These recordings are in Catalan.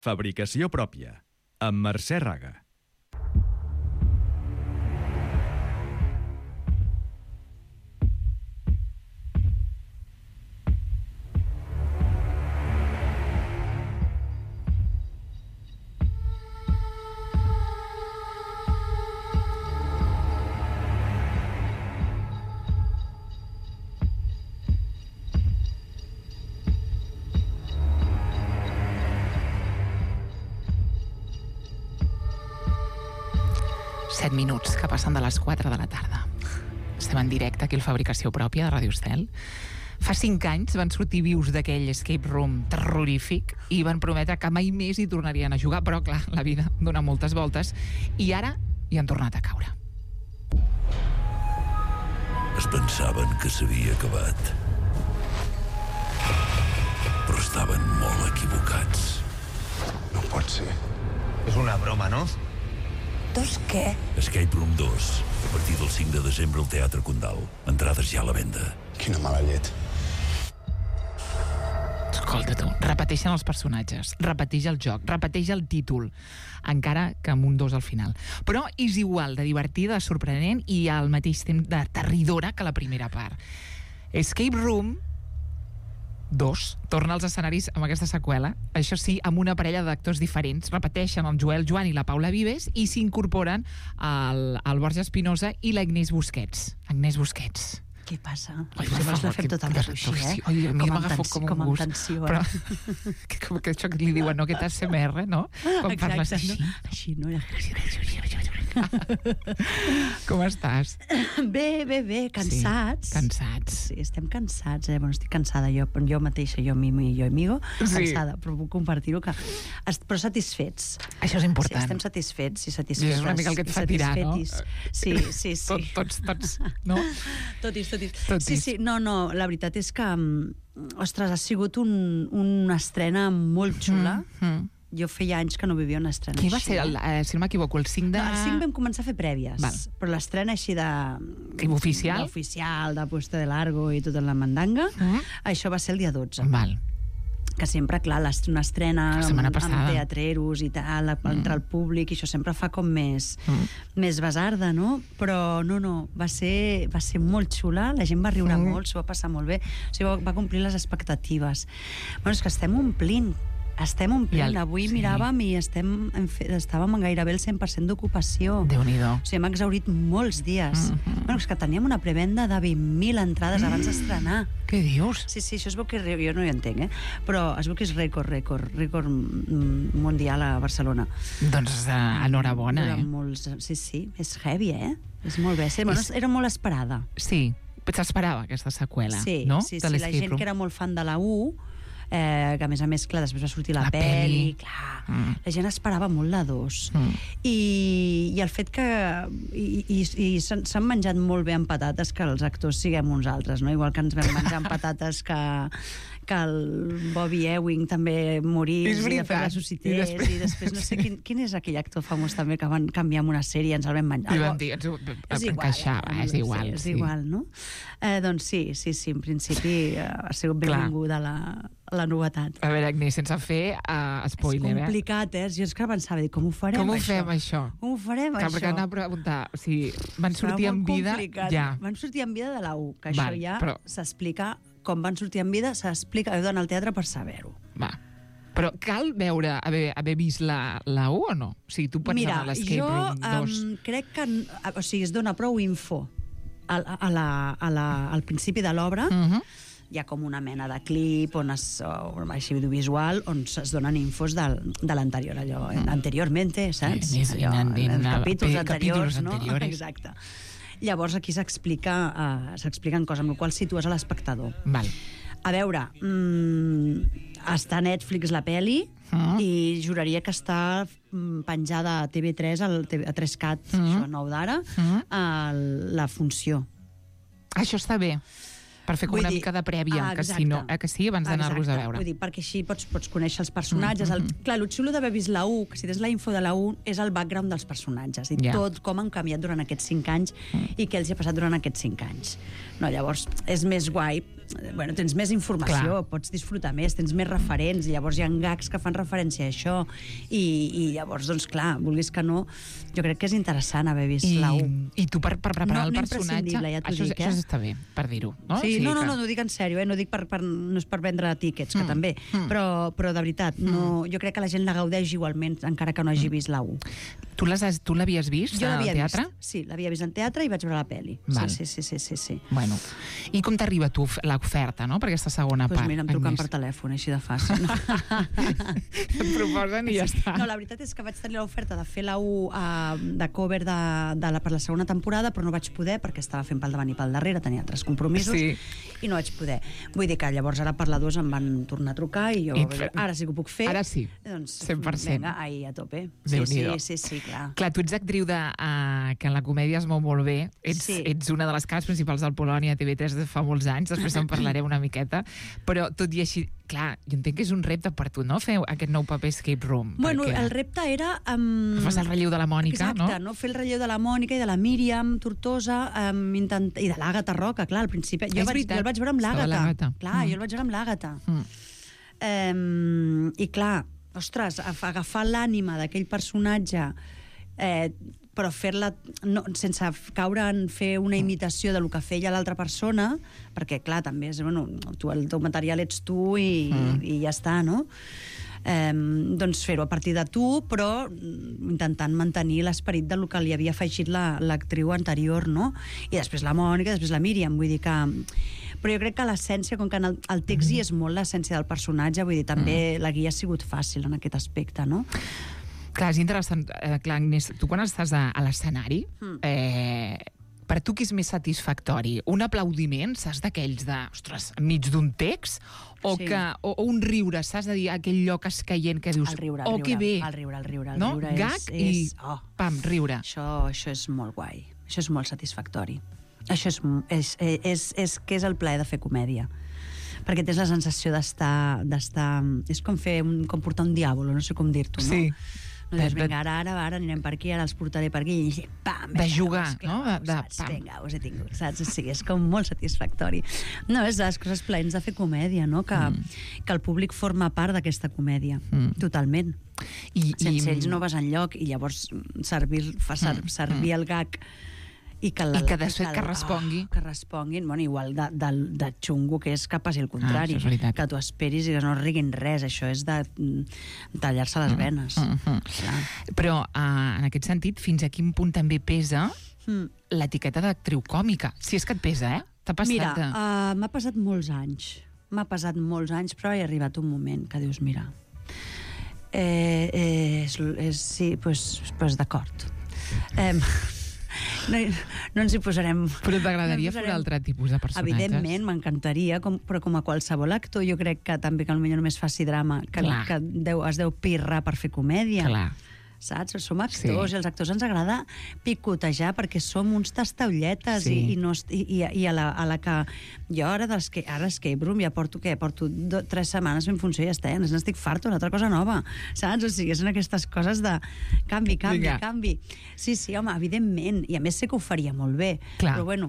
Fabricació pròpia, amb Mercè Raga. Minuts que passen de les 4 de la tarda. Estem en directe aquí al Fabricació Pròpia de Ràdio Estel. Fa 5 anys van sortir vius d'aquell escape room terrorífic i van prometre que mai més hi tornarien a jugar, però clar, la vida dona moltes voltes i ara hi han tornat a caure. Es pensaven que s'havia acabat, però estaven molt equivocats. No pot ser. És una broma, no? Dos què? Escape Room 2, a partir del 5 de desembre al Teatre Condal. Entrades ja a la venda. Quina mala llet. Escolta tu, repeteixen els personatges, repeteix el joc, repeteix el títol, encara que amb un 2 al final. Però és igual de divertida, de sorprenent i al mateix temps de aterridora que la primera part. Escape Room 2 torna als escenaris amb aquesta seqüela, això sí, amb una parella d'actors diferents, repeteixen el Joel Joan i la Paula Vives i s'incorporen el Borja Espinosa i l'Agnès Busquets. Agnès Busquets. Què passa? Ai, Llavors la fem tot el rato així, eh? Ai, a mi m'agafa com un gust. tensió, però, com que això que li diuen, no? Aquest ASMR, no? Quan parles així. No? Així, no? Com estàs? Bé, cansats. Sí, cansats. Sí, estem cansats, eh? Bueno, estic cansada jo mateixa, jo Mimi i jo Amigo, cansada, però puc compartir-ho que... Però satisfets. Això és important. Sí, estem satisfets i satisfetes. És una mica el que et fa tirar, no? Sí. Tots, no? Totis. Sí, no, la veritat és que, ostres, ha sigut una estrena molt xula. Jo feia anys que no vivia una estrena així. Qui va ser, si no m'equivoco, el 5 de... No, el 5 vam començar a fer prèvies, però l'estrena així de... Oficial? Oficial, de Puesta de Largo i tota la mandanga, això va ser el dia 12. Val. Que sempre, clar, una estrena amb teatreros i tal, entre el públic, i això sempre fa com més basarda, no? Però no, va ser molt xula, la gent va riure molt, s'ho va passar molt bé, o sigui, va complir les expectatives. Bueno, és que estem omplint. Avui miràvem i estàvem gairebé el 100% d'ocupació. Déu-n'hi-do. O sigui, hem exhaurit molts dies. Bueno, és que teníem una prevenda de 20.000 entrades abans d'estrenar. Què dius? Sí, això es veu que jo no hi entenc, però es veu que és rècord mundial a Barcelona. Doncs enhorabona, Sí, és heavy, és molt bé. Era molt esperada. Sí, s'esperava aquesta seqüela, no? Sí, la gent que era molt fan de la 1, que a més, clar, després va sortir la pel·li, clar, la gent esperava molt la 2 i el fet que s'han menjat molt bé amb patates que els actors siguem uns altres, no? Igual que ens vam menjar amb patates que el Bobby Ewing també morís i de fet ressuscités i després no sé quin és aquell actor famós també que van canviar amb una sèrie i ens el vam menjar. I vam dir, és igual. És igual, no? Doncs sí, en principi ha sigut benvinguda la novetat. A veure, Agnès, sense fer spoiler, és complicat, jo és que pensava, com ho farem, com ho fem, això? Com ho farem, això? Perquè anava a preguntar, si van sortir en vida... Ja. Van sortir en vida de la 1, que això ja s'explica, com van sortir en vida, s'explica, heu d'anar al teatre per saber-ho. Va. Però cal veure, haver vist la 1 o no? O sigui, tu pots anar a l'Escape Room 2. Mira, jo crec que... O sigui, es dona prou info al principi de l'obra, hi ha com una mena de clip així audiovisual on es donen infos de l'anterior, allò, anteriormente, saps? En capítols anteriors, no? Exacte. Llavors aquí s'expliquen coses amb les quals situes a l'espectador. Val. A veure, està a Netflix la peli i juraria que està penjada a TV3, a 3CAT, això 9 d'ara, la funció. Això està bé. Per fer com una mica de prèvia, que sí, abans d'anar-los a veure. Vull dir, perquè així pots conèixer els personatges. Clar, el xulo d'haver vist la 1, que si tens la info de la 1, és el background dels personatges, i tot com han canviat durant aquests 5 anys i què els hi ha passat durant aquests 5 anys. No, llavors, és més guai bueno, tens més informació, pots disfrutar més, tens més referents, i llavors hi ha gags que fan referència a això, i llavors, doncs clar, vulguis que no, jo crec que és interessant haver vist la 1. I tu per preparar el personatge... Ja això està bé, per dir-ho. No? Sí, no, ho dic en sèrio, no dic no és per vendre tíquets, que també, però de veritat, jo crec que la gent la gaudeix igualment, encara que no hagi vist la 1. Tu l'havies vist al teatre? Sí, l'havia vist al teatre i vaig veure la pel·li. Sí. Bueno, i com t'arriba a tu l'oferta, no?, per aquesta segona part? Doncs mira, em truquen per telèfon, així de fàcil. Et proposen i ja està. No, la veritat és que vaig tenir l'oferta de fer la 1 de cover per la segona temporada, però no vaig poder perquè estava fent pel davant i pel darrere, tenia altres compromisos, i no vaig poder. Vull dir que llavors ara per la 2 em van tornar a trucar i jo, ara sí que ho puc fer. Ara sí, doncs, 100%. Vinga, ahí a tope. Sí, clar. Clar, tu ets actriu que en la comèdia es mou molt bé. Ets una de les cares principals del Polònia TV3 de fa molts anys, després en parlarem una miqueta, però tot i així, clar, jo entenc que és un repte per tu, no?, fer aquest nou paper Escape Room. Bueno, el repte era... Fas el relleu de la Mònica, no? Exacte, fer el relleu de la Mònica i de la Míriam Tortosa i de l'Àgata Roca, clar, al principi... Jo el vaig veure amb l'Àgata. Clar, jo el vaig veure amb l'Àgata. I clar, ostres, agafar l'ànima d'aquell personatge, però fer-la sense caure en fer una imitació del que feia l'altra persona, perquè clar, també és, bueno, el teu material ets tu i ja està, no? Doncs fer-ho a partir de tu, però intentant mantenir l'esperit del que li havia afegit l'actriu anterior, no? I després la Mònica, després la Míriam, vull dir que... Però jo crec que l'essència, com que en el text hi és molt l'essència del personatge, vull dir, també la guia ha sigut fàcil en aquest aspecte, no? Clar, és interessant. Clar, Agnès, tu quan estàs a l'escenari, per tu què és més satisfactori? Un aplaudiment, saps, d'aquells de, ostres, enmig d'un text, o un riure, saps, de dir aquell lloc escaient que dius, que bé. El riure. No? Gag i pam, riure. Això és molt guai. Això és molt satisfactori. Això és que és el plaer de fer comèdia. Perquè tens la sensació d'estar... És com portar un diàbolo, no sé com dir-t'ho, no? Sí. No dius, vinga, ara anirem per aquí, ara els portaré per aquí, i pam! De jugar, no? Vinga, us he tingut, saps? Sí, és com molt satisfactori. No, és les coses plaents de fer comèdia, no? Que el públic forma part d'aquesta comèdia, totalment. Sense ells no vas enlloc, i llavors servir el gag i que després que respongui. Que responguin, bueno, igual de xungo que és que passi el contrari. Que tu esperis i que no riguin res. Això és de tallar-se les venes. Però, en aquest sentit, fins a quin punt també pesa l'etiqueta d'actriu còmica? Si és que et pesa, T'ha passat? Mira, m'ha passat molts anys. Però he arribat un moment que dius, mira, sí, doncs d'acord. No ens hi posarem... Però t'agradaria fer un altre tipus de personatges? Evidentment, m'encantaria, però com a qualsevol actor, jo crec que també que potser només faci drama, que es deu pirrar per fer comèdia. Clar. Saps? Som actors, i als actors ens agrada picotejar perquè som uns tastaulletes, i a la que jo ara Escape Room ja porto 3 setmanes fent funció i ja està, n'estic farta, una altra cosa nova, saps? O sigui, són aquestes coses de canvi. Sí, home, evidentment, i a més sé que ho faria molt bé, però bueno,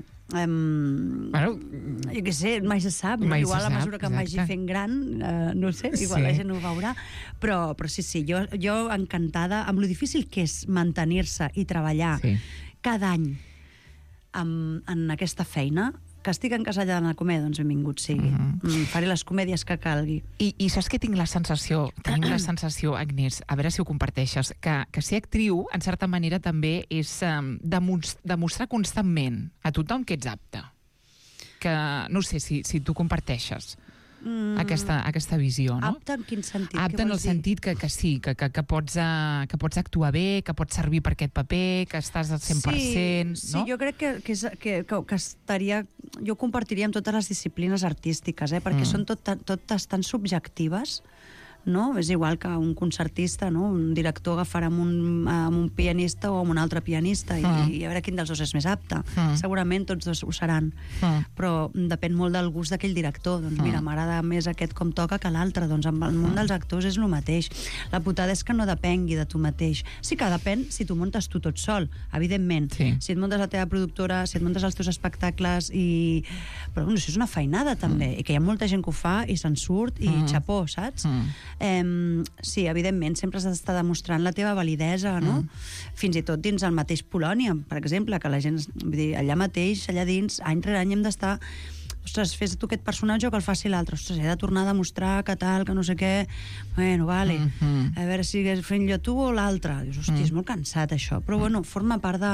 jo què sé, mai se sap, igual a mesura que em vagi fent gran, no sé, igual la gent ho veurà, però sí, jo encantada amb lo difícil que és mantenir-se i treballar cada any en aquesta feina. Que estic encasellada en la comèdia, doncs benvingut sigui. Faré les comèdies que calgui. I saps que tenim la sensació, Agnès, a veure si ho comparteixes, que ser actriu, en certa manera, també és demostrar constantment a tothom que ets apte. Que, no sé si tu comparteixes aquesta visió, no? Apte en quin sentit? Apte en el sentit que sí, que pots actuar bé, que pots servir per aquest paper, que estàs al 100%, no? Sí, jo crec que estaria... Jo ho compartiria amb totes les disciplines artístiques, perquè són totes tan subjectives, no? És igual que un concertista, no? Un director agafarà amb un pianista o amb un altre pianista i a veure quin dels dos és més apte. Segurament tots dos ho seran, però depèn molt del gust d'aquell director. Doncs mira, m'agrada més aquest com toca que l'altre. Doncs amb el món dels actors és el mateix. La putada és que no depengui de tu mateix. Sí que depèn si tu muntes tu tot sol, evidentment. Si et muntes la teva productora, si et muntes els teus espectacles però bueno, això és una feinada també, i que hi ha molta gent que ho fa i se'n surt i xapó, saps? Sí, evidentment, sempre has d'estar demostrant la teva validesa, no? Fins i tot dins el mateix Polònia, per exemple, que la gent, vull dir, allà mateix, allà dins, any rere any hem d'estar, ostres, fes tu aquest personatge o que el faci l'altre, ostres, he de tornar a demostrar que tal, que no sé què, bueno, vale, a veure si fent jo tu o l'altre. Dius, hòstia, és molt cansat això, però bueno, forma part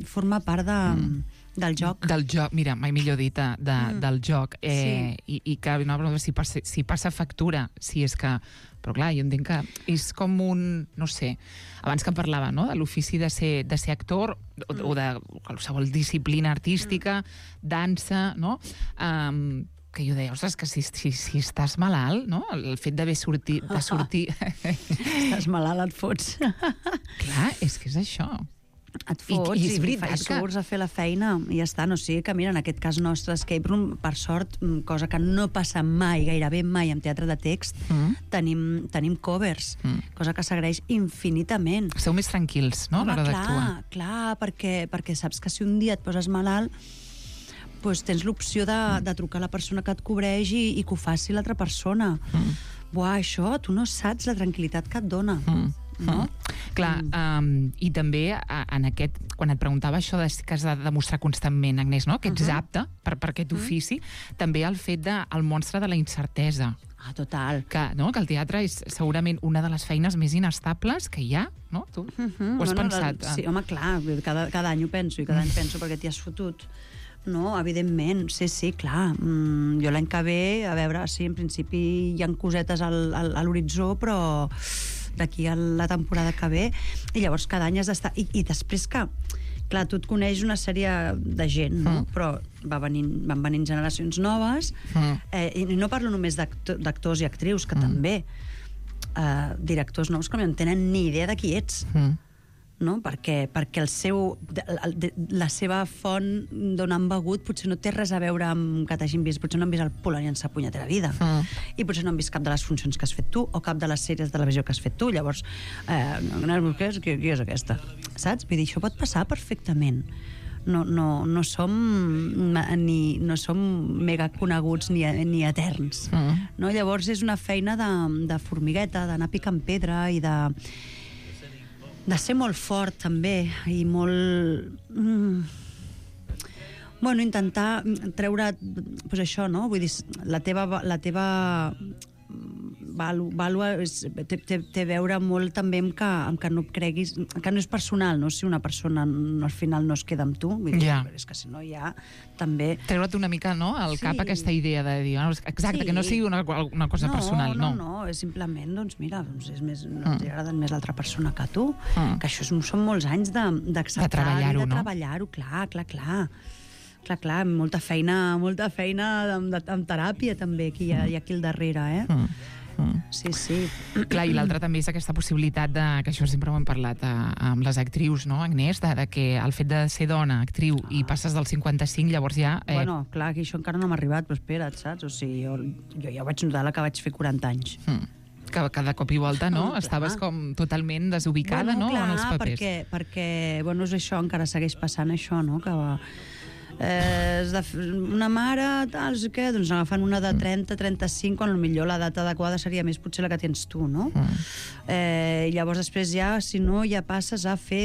del joc. Del joc, mira, mai millor dit, del joc. I que, no, si passa factura, si és que... Però clar, jo entenc que és com un... No sé, abans que parlava, no?, de l'ofici de ser actor o de qualsevol disciplina artística, dansa, no?, que jo deia, ostres, que si estàs malalt, no?, el fet d'haver sortit... Estàs malalt, et fots. Clar, és que és això. Et fots I és veritat que surts a fer la feina i ja està. No sé, que mira, en aquest cas nostre Escape Room, per sort, cosa que no passa mai, gairebé mai, en teatre de text, tenim covers, cosa que s'agraeix infinitament. Sou més tranquils, no?, a l'hora d'actuar. Clar, perquè saps que si un dia et poses malalt, doncs tens l'opció de trucar a la persona que et cobreix i que ho faci l'altra persona. Buah, això, tu no saps la tranquil·litat que et dona. No? Clar, i també en aquest, quan et preguntava això que has de demostrar constantment, Agnès, no?, que ets apte per aquest ofici, també el fet del monstre de la incertesa. Ah, total. Que el teatre és segurament una de les feines més inestables que hi ha, no? Tu ho has pensat? Sí, home, clar, cada any ho penso, i cada any penso perquè t'hi has fotut. No, evidentment, sí, clar. Jo l'any que ve, a veure, sí, en principi hi ha cosetes a l'horitzó, però d'aquí a la temporada que ve, i llavors cada any has d'estar... I després que, clar, tu et coneix una sèrie de gent, no? Però van venint generacions noves, i no parlo només d'actors i actrius, que també, directors nous que no tenen ni idea de qui ets, no? Perquè la seva font d'on han begut potser no té res a veure amb que t'hagin vist, potser no han vist el Polònia en sa punyetera vida, i potser no han vist cap de les funcions que has fet tu o cap de les sèries de televisió que has fet tu. Llavors, qui és aquesta? Saps? Vull dir, això pot passar perfectament. No som mega coneguts ni eterns, no? Llavors és una feina de formigueta, d'anar picant pedra i de ser molt fort també i molt bueno, intentar treure pues això, no? Vull dir, la teva vàlua té a veure molt també amb que no creguis, que no és personal, no? Si una persona al final no es queda amb tu, vull dir, és que si no ja també... Treure't una mica, no?, al cap aquesta idea de dir, exacte, que no sigui una cosa personal, no? No, és simplement, doncs mira, és més, no ens agrada més l'altra persona que tu, que això són molts anys d'acceptar i de treballar-ho, clar, molta feina amb teràpia també, que hi ha aquí al darrere, Sí. Clar, i l'altra també és aquesta possibilitat que això sempre ho hem parlat amb les actrius, no, Agnès, de que el fet de ser dona, actriu, i passes del 55, llavors ja... Bueno, clar, que això encara no m'ha arribat, però espera't, saps? O sigui, jo ja ho vaig notar la que vaig fer 40 anys. Que cada cop i volta, no? Estaves com totalment desubicada, no? Clar, en els papers. perquè, bueno, és això, encara segueix passant això, no? Que una mare, tal, no sé què, doncs agafant una de 30, 35, quan potser l'edat adequada seria més potser la que tens tu, no? I llavors després ja, si no, ja passes a fer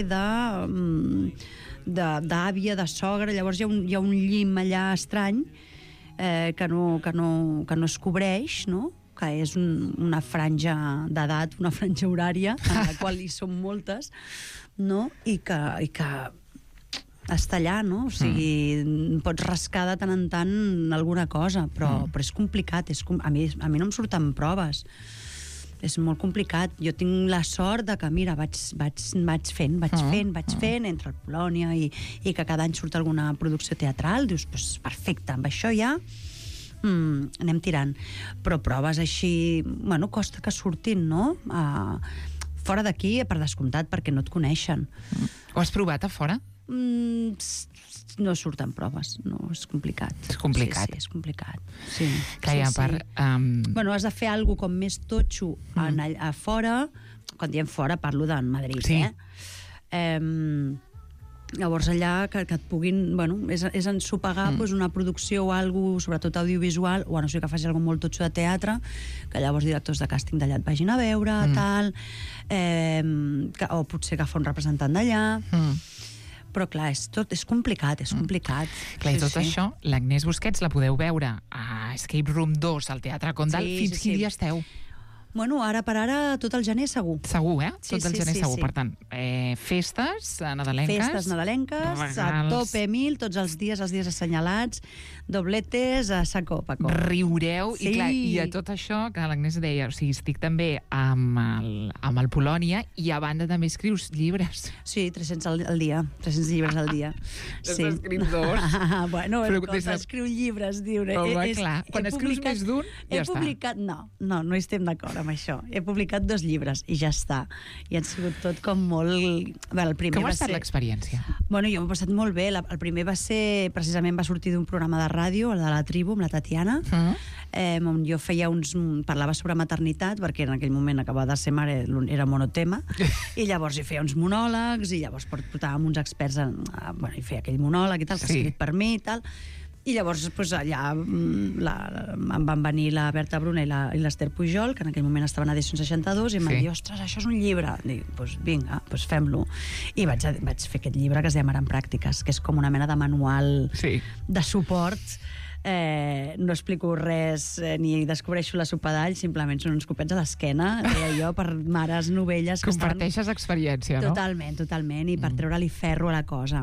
d'àvia, de sogra, llavors hi ha un llim allà estrany que no es cobreix, no? Que és una franja d'edat, una franja horària, en la qual hi són moltes, no? I que està allà, no? O sigui, pots rascar de tant en tant alguna cosa, però és complicat. A mi no em surten proves. És molt complicat. Jo tinc la sort de que, mira, vaig fent, entre el Polònia i que cada any surt alguna producció teatral. Dius, doncs perfecte, amb això ja anem tirant. Però proves així, bueno, costa que surtin, no? Fora d'aquí, per descomptat, perquè no et coneixen. Ho has provat a fora? No surten proves, no, és complicat. És complicat. Sí, és complicat. Sí. Que ja per... Bueno, has de fer alguna com més totxo a fora. Quan diem fora parlo d'en Madrid, sí. Llavors allà que et puguin... Bueno, és ensopegar una producció o alguna, sobretot audiovisual, o a no ser que faci alguna molt totxo de teatre, que llavors directors de càsting d'allà et vagin a veure, tal, o potser que fa un representant d'allà... Però clar, és complicat, és complicat. Clar, i tot això, l'Agnès Busquets la podeu veure a Escape Room 2 al Teatre Condal. Fins quin dia esteu? Bueno, ara per ara, tot el gener segur. Segur, tot el gener segur. Per tant, festes nadalenques... Festes nadalenques, a tope 1000, tots els dies assenyalats, dobletes, a saco, Paco. Riureu, i clar, i a tot això, que l'Agnès deia, o sigui, estic també amb el Polònia, i a banda també escrius llibres. Sí, 300 al dia, 300 llibres al dia. Has escrit 2. Bueno, escriu llibres, diu... Home, clar, quan escrius més d'un, ja està. He publicat... No estem d'acord amb això. He publicat 2 llibres i ja està. I han sigut tot com molt... El primer com ha estat l'experiència? Bueno, jo m'ho he passat molt bé. El primer va ser... Precisament va sortir d'un programa de ràdio, el de la Tribu, amb la Tatiana, on jo feia parlava sobre maternitat, perquè en aquell moment acabava de ser mare, era monotema, i llavors hi feia uns monòlegs, i llavors portàvem uns experts i feia aquell monòleg i tal, que ha escrit per mi i tal. I llavors allà em van venir la Berta Bruna i l'Ester Pujol, que en aquell moment estaven a Edicions 62, i em van dir, ostres, això és un llibre. Dic, doncs vinga, fem-lo. I vaig fer aquest llibre que es deia Mare en Pràctiques, que és com una mena de manual de suport. No explico res ni descobreixo la sopa d'all, simplement són uns copets a l'esquena, deia jo, per mares novelles. Comparteixes experiència, no? Totalment, i per treure-li ferro a la cosa.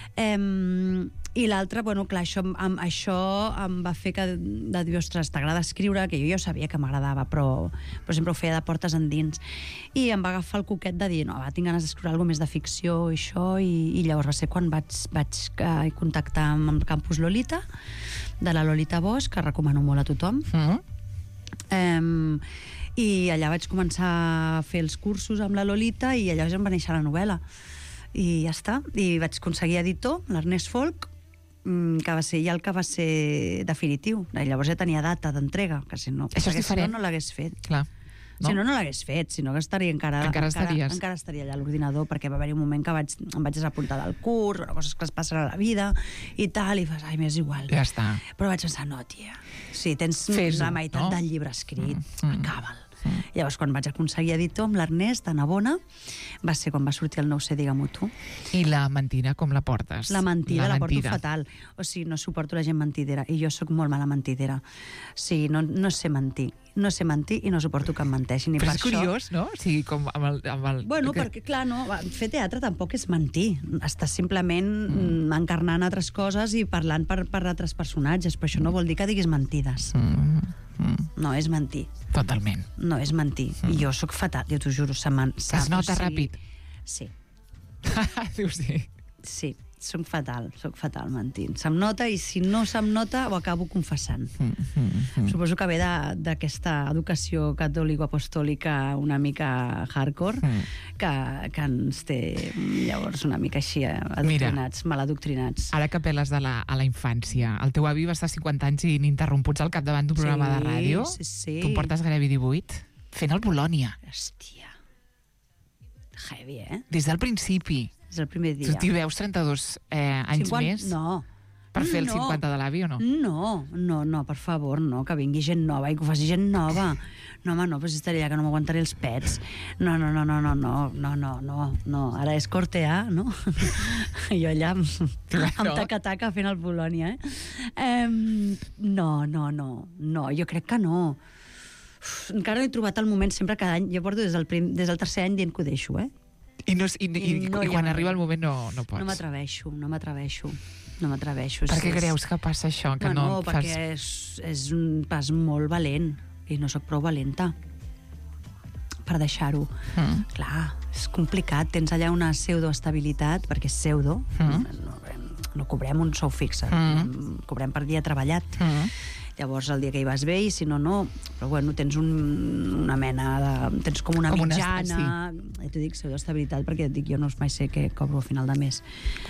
I l'altre, bueno, clar, això em va fer de dir, ostres, t'agrada escriure, que jo ja sabia que m'agradava, però sempre ho feia de portes endins. I em va agafar el coquet de dir, no, tinc ganes d'escriure alguna més de ficció i això, i llavors va ser quan vaig contactar amb el Campus Lolita, de la Lolita Bosch, que recomano molt a tothom. I allà vaig començar a fer els cursos amb la Lolita i allà ja em va néixer la novel·la. I ja està. I vaig aconseguir editor, l'Ernest Folk, que va ser ja el que va ser definitiu. Llavors ja tenia data d'entrega, que si no... Això és diferent. Si no l'hagués fet. Clar. Si no l'hagués fet, si no que estaria encara estaria allà a l'ordinador, perquè va haver-hi un moment que em vaig desapuntar del curs, coses que es passen a la vida i tal, i fas, m'és igual. Ja està. Però vaig pensar, no, tia, si tens la meitat del llibre escrit, acaba'l. Llavors, quan vaig aconseguir editor amb l'Ernest, a Navona, va ser quan va sortir el nou ser Digue-m'ho tu. I la mentida, com la portes? La mentida la porto fatal. O sigui, no suporto la gent mentidera. I jo sóc molt mala mentidera. O sigui, no sé mentir. No sé mentir i no suporto que em menteixin. Però és curiós, no? O sigui, com amb el... Bueno, perquè, clar, no, fer teatre tampoc és mentir. Estàs simplement encarnant altres coses i parlant per altres personatges, però això no vol dir que diguis mentides. No és mentir. Totalment. No és mentir. I jo sóc fatal, jo t'ho juro. Es nota ràpid. Sí. Dius sí. Sí, soc fatal mentint. Se'm nota i si no se'm nota ho acabo confessant. Suposo que ve d'aquesta educació catòlico-apostòlica una mica hardcore que ens té llavors una mica així adoctrinats, mal adoctrinats. Ara que apel·les a la infància, el teu avi va estar 50 anys ininterromputs al capdavant d'un programa de ràdio. Sí. Tu portes gairebé 18 fent el Polònia. Hòstia. Heavy, Des del principi. És el primer dia. Tu t'hi veus 32 anys més? No. Per fer el 50 de l'avi o no? No, per favor, no, que vingui gent nova i que ho faci gent nova. No, home, no, però si estaria allà que no m'aguantaré els pets. No. Ara és cortear, no? Jo allà amb taca-taca fent el Polònia, No, jo crec que no. Encara no he trobat el moment, sempre cada any, jo porto des del tercer any dient que ho deixo, I quan arriba el moment no pots. No m'atreveixo. Per què creus que passa això? Que no, perquè és un pas molt valent i no sóc prou valenta per deixar-ho. Clar, és complicat. Tens allà una pseudoestabilitat, perquè és pseudo. No cobrem un sou fix, cobrem per dia treballat. Llavors el dia que hi vas bé i si no, no. Però bueno, tens una mena de... Tens com una mitjana. I t'ho dic, pseudoestabilitat, perquè et dic, jo no mai sé què cobro a final de mes.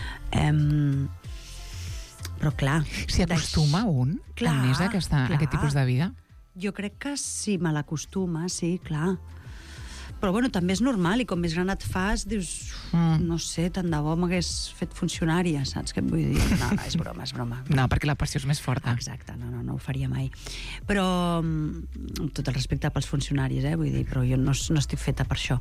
Però clar... S'hi acostuma un, Agnès, a aquest tipus de vida? Jo crec que sí, me l'acostuma, sí, clar. Però bueno, també és normal, i com més gran et fas, dius, no sé, tant de bo m'hagués fet funcionària, saps què et vull dir? No, és broma, és broma. No, perquè la passió és més forta. Exacte, no ho faria mai. Però, amb tot el respecte pels funcionaris, vull dir, però jo no estic feta per això.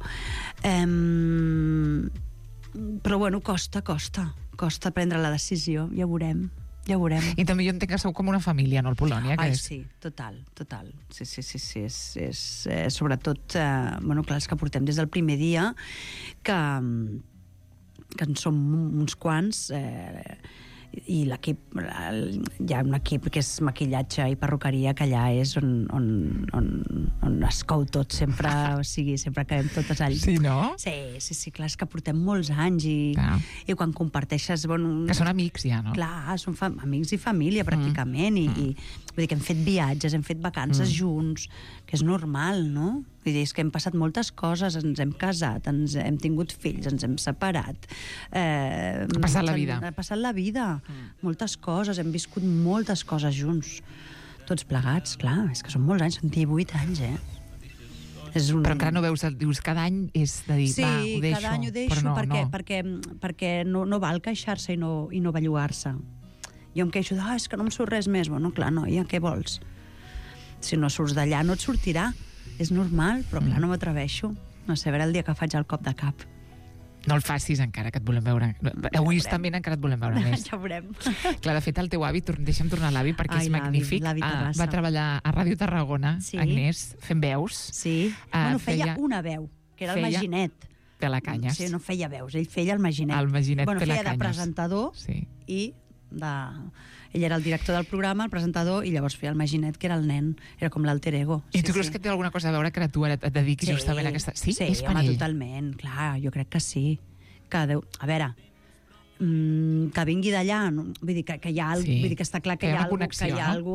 Però bueno, costa prendre la decisió, ja veurem. I també jo entenc que sou com una família, no, el Polònia? Sí, total. Sí, és sobretot, bueno, clar, els que portem des del primer dia, que en som uns quants, i l'equip, hi ha un equip que és maquillatge i perruqueria, que allà és on es cou tot sempre, o sigui, sempre acabem totes allà. Sí, no? Sí, clar, és que portem molts anys i quan comparteixes... Bueno, que són amics ja, no? Clar, són amics i família, pràcticament, i vull dir que hem fet viatges, hem fet vacances junts, que és normal, no? Vull dir, és que hem passat moltes coses, ens hem casat, hem tingut fills, ens hem separat. Ha passat la vida. Ha passat la vida. Moltes coses, hem viscut moltes coses junts. Tots plegats, clar, és que són molts anys, són 18 anys, Però encara no veus, dius, cada any és de dir, va, ho deixo. Sí, cada any ho deixo, perquè no val queixar-se i no bellugar-se. Jo em queixo, és que no em surt res més. Bueno, clar, noia, què vols? Si no surts d'allà, no et sortirà. És normal, però clar, no m'atreveixo. No sé, a veure el dia que faig el cop de cap. No el facis encara, que et volem veure. Egoistament encara et volem veure més. Ja veurem. Clar, de fet, el teu avi, deixa'm tornar a l'avi, perquè és magnífic. Va treballar a Ràdio Tarragona, Agnès, fent veus. Sí, bueno, feia una veu, que era el Maginet. Pelacanyes. Sí, no feia veus, ell feia el Maginet. El Maginet Pelacanyes. Feia de presentador i ell era el director del programa, el presentador, i llavors feia el Maginet, que era el nen, era com l'alter ego. I tu creus que té alguna cosa a veure que tu ara et dediquis justament a aquesta... Sí, és per ell? Totalment, clar, jo crec que sí. A veure, que vingui d'allà, vull dir que hi ha vull dir que està clar que hi ha algú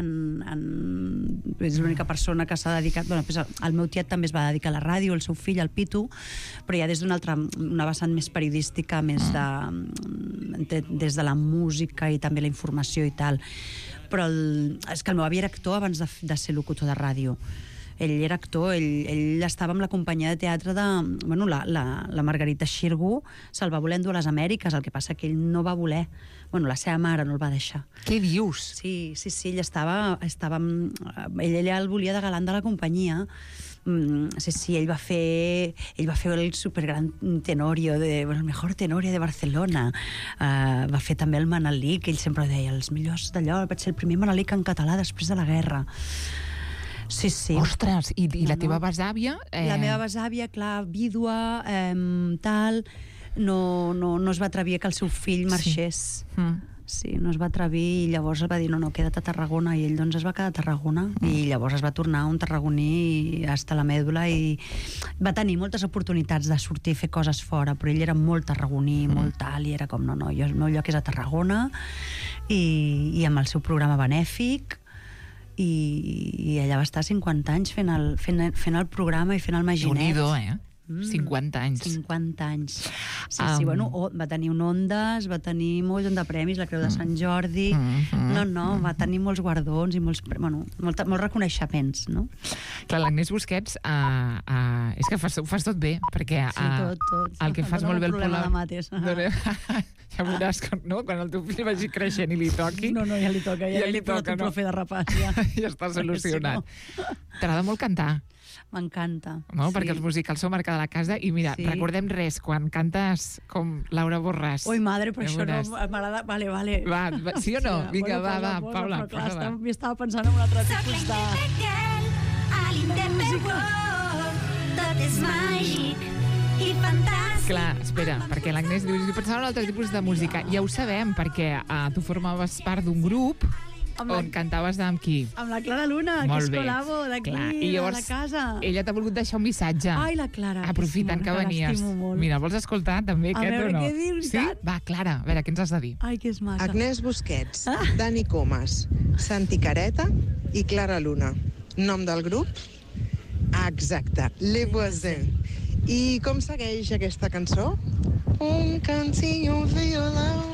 és l'única persona que s'ha dedicat, bueno, el meu tiet també es va dedicar a la ràdio, el seu fill, el Pitu, però ja des una vessant més periodística, més des de la música i també la informació i tal. Però és que el meu avi era actor abans de ser locutor de ràdio. Ell era actor, ell estava amb la companyia de teatre de... Bueno, la Margarita Xirgu se'l va voler endur a les Amèriques, el que passa que ell no va voler. Bueno, la seva mare no el va deixar. Què dius? Sí, ell estava... Ell el volia de galant de la companyia. Sí, ell va fer el supergran Tenorio, el mejor Tenorio de Barcelona. Va fer també el Manelic, ell sempre deia, els millors d'allò, vaig ser el primer Manelic en català després de la guerra. Sí. Ostres, i la teva besàvia? La meva besàvia, clar, vídua, tal, no es va atrevir que el seu fill marxés. Sí, no es va atrevir, i llavors va dir, no, queda't a Tarragona, i ell doncs es va quedar a Tarragona, i llavors es va tornar un tarragoní hasta la mèdula, i va tenir moltes oportunitats de sortir a fer coses fora, però ell era molt tarragoní, molt tal, i era com, no, el meu lloc és a Tarragona, i amb el seu programa benèfic, i allà va estar 50 anys fent el programa i fent el Maginet. Déu-n'hi-do, 50 anys. 50 anys. Sí, bueno, va tenir un Ondas, va tenir molts de premis, la Creu de Sant Jordi, va tenir molts guardons i molts reconeixements, no? Clar, l'Agnès Busquets és que ho fas tot bé, perquè el que fas molt bé el Polònia... Ja veuràs, no? Quan el teu fill vagi creixent i li toqui... No, ja li toca, ja li toca, no? Fer de repàs, ja. Ja està solucionat. T'agrada molt cantar? M'encanta. No? Perquè els musicals són marca de la casa i mira, recordem res, quan cantes com Laura Borràs. Ui, madre, però això no m'agrada... Vale. Va, sí o no? Vinga, va, Paula. Però clar, estava pensant en un altre tipus de... A l'Interpol, tot és màgic i fantàstic. Clar, espera, perquè l'Agnès diu, pensava en un altre tipus de música. Ja ho sabem, perquè tu formaves part d'un grup on cantaves amb qui? Amb la Clara Luna, Molt que és bé. col·labo d'aquí, Clar, i llavors, de la casa. Ella t'ha volgut deixar un missatge. Ai, la Clara. Aprofitant que venies. l'estimo molt. Mira, vols escoltar també A aquest veure o no? què dius, Sí? tant. Va, Clara, a veure, què ens has de dir? Ai, que és maca. Agnès Busquets, Dani Comas, Santi Careta i Clara Luna. Nom del grup? Exacte, Les Voisins. I com segueix aquesta cançó? Un cantinho violão,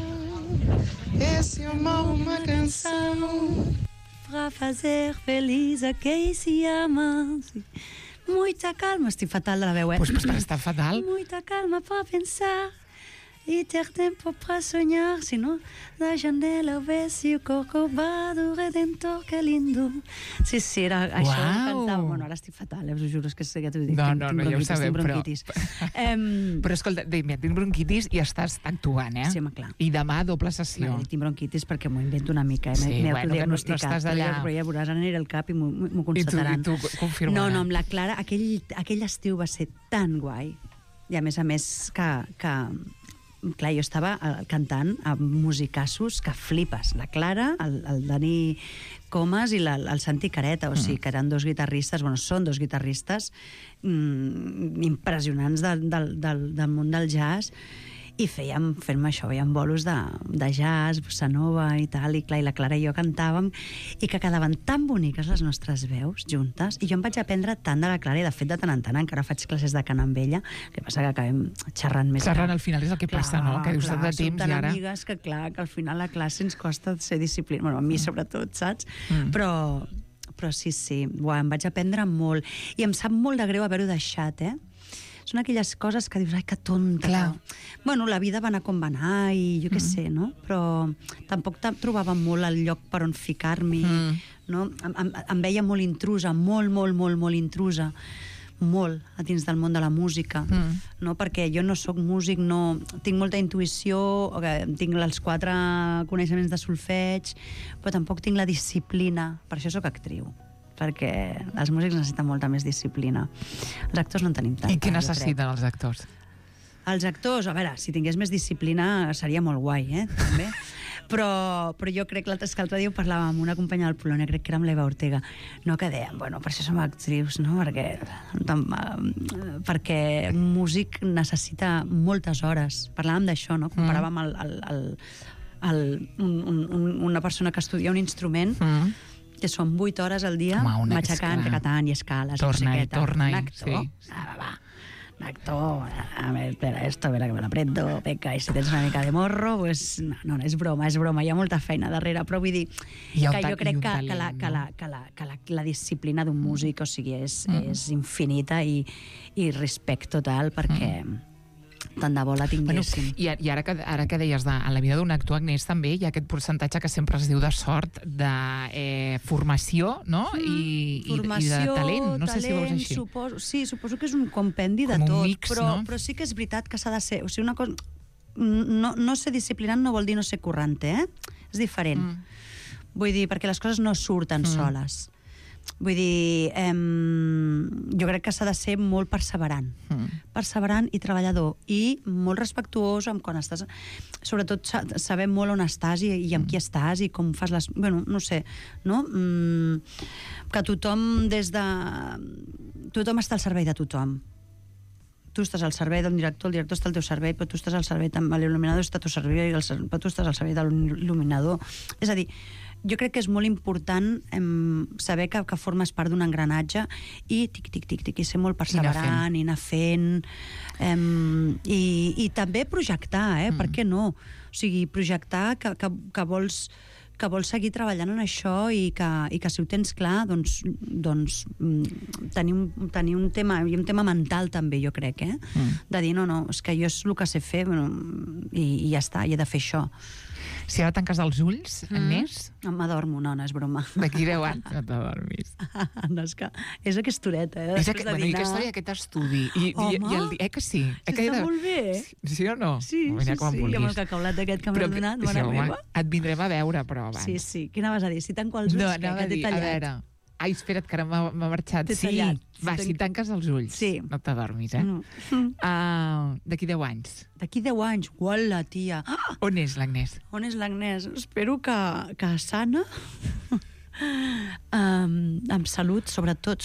esse amor uma canção. Pra fazer feliz a quem se ama. Sí. Muita calma. Estic fatal de la veu, Pues per estar fatal. Muita calma pra pensar e ter tempo pra sonhar. Si no, da janela vê-se o corcovado redentor, que lindo. Sí, era això. Uau. Cantava. Bueno, ara estic fatal, us ho juro, és que ja t'ho dic. No, tinc ja ho bronquitis, sabem, tinc bronquitis. Però escolta, mira, tinc bronquitis i estàs actuant, eh? Sí, home, clar. I demà doble sessió. Vale, tinc bronquitis perquè m'ho invento una mica, Sí, m'he bueno, que no autodiagnosticat, estàs allà. però ja veuràs, ara aniré al cap i m'ho constataran. I tu confirmaràs. No, amb la Clara, aquell estiu va ser tan guai, i a més que clar, jo estava cantant amb musicassos que flipes. La Clara, el Dani Comas i el Santi Careta, o sigui, que eren dos guitarristes, bueno, són dos guitarristes impressionants del món del jazz, i fem això, fèiem bolos de jazz, bossa nova i tal, i clar, i la Clara i jo cantàvem, i que quedaven tan boniques les nostres veus juntes, i jo em vaig aprendre tant de la Clara, i de fet de tant en tant encara faig classes de cant amb ella, que passa que acabem xerrant més. Xerrant al final és el que passa, no? Que dius tant de temps i ara... Som tan amigues que clar, que al final la classe ens costa ser disciplina, bueno, a mi sobretot, saps? Però sí, em vaig aprendre molt, i em sap molt de greu haver-ho deixat, Són aquelles coses que dius, ai, que tonta. Clar. Bueno, la vida va anar com va anar i jo què sé, no? Però tampoc trobava molt el lloc per on ficar-m'hi, no? Em veia molt intrusa, molt intrusa, molt a dins del món de la música, no? Perquè jo no sóc músic, no tinc molta intuïció, tinc els 4 coneixements de solfeig, però tampoc tinc la disciplina, per això sóc actriu, perquè els músics necessiten molta més disciplina. Els actors no en tenim tanta. I què necessiten els actors? Els actors, a veure, si tingués més disciplina seria molt guai, també. Però jo crec que l'altre dia ho parlàvem amb una companya del Polònia, crec que era amb l'Eva Ortega, no, que dèiem, bueno, per això som actrius, no? Perquè un músic necessita moltes hores. Parlàvem d'això, no? Comparàvem una persona que estudia un instrument, que són 8 hores al dia, matxacant, catant i escales. Torna-hi, un actor, sí. Un actor, a ver, espera, esto, verá que me lo aprendo, peca, i si tens una mica de morro, pues no, és broma, hi ha molta feina darrere, però vull dir que jo crec que la disciplina d'un músic, o sigui, és infinita i respect total, perquè tant de bo la tinguéssim. I ara que deies, en la vida d'un actor, Agnès, també hi ha aquest percentatge que sempre es diu de sort, de formació, no? I de talent, no sé si veus així. Suposo que és un compendi de tot, però sí que és veritat que s'ha de ser, o sigui, una cosa, no ser disciplinant no vol dir no ser corrent, és diferent. Vull dir, perquè les coses no surten soles. Vull dir, jo crec que s'ha de ser molt perseverant i treballador, i molt respectuós amb quan estàs, sobretot saber molt on estàs i amb qui estàs i com fas les... Bueno, no sé, no? Que tothom tothom està al servei de tothom. Tu estàs al servei d'un director, el director està al teu servei, però tu estàs al servei també, l'il·luminador està al teu servei, però tu estàs al servei de l'il·luminador. És a dir, jo crec que és molt important saber que formes part d'un engranatge i tic-tic-tic, i ser molt perseverant i anar fent, i també projectar, per què no? O sigui, projectar que vols seguir treballant en això i que si ho tens clar, doncs tenir un tema mental també, jo crec, de dir, no, és que jo és el que sé fer i ja està, i he de fer això. Si ara tanques els ulls, Agnès... M'adormo, no, és broma. D'aquí 10 anys no t'adormis. No, és aquesta horeta, És aquest estudi. Home! Que sí? Està molt bé. Sí o no? Sí, amb el cacaulat aquest que m'has donat, bona meva. Et vindrem a veure, però abans. Sí. Què anaves a dir? Si tanco els ulls, anava a dir, a veure... Ai, espera't, que ara m'ha marxat. Sí, va, si tanques els ulls, no t'adormis, D'aquí 10 anys. D'aquí 10 anys? Uala, tia. On és l'Agnès? On és l'Agnès? Espero que sana, Amb salut, sobretot.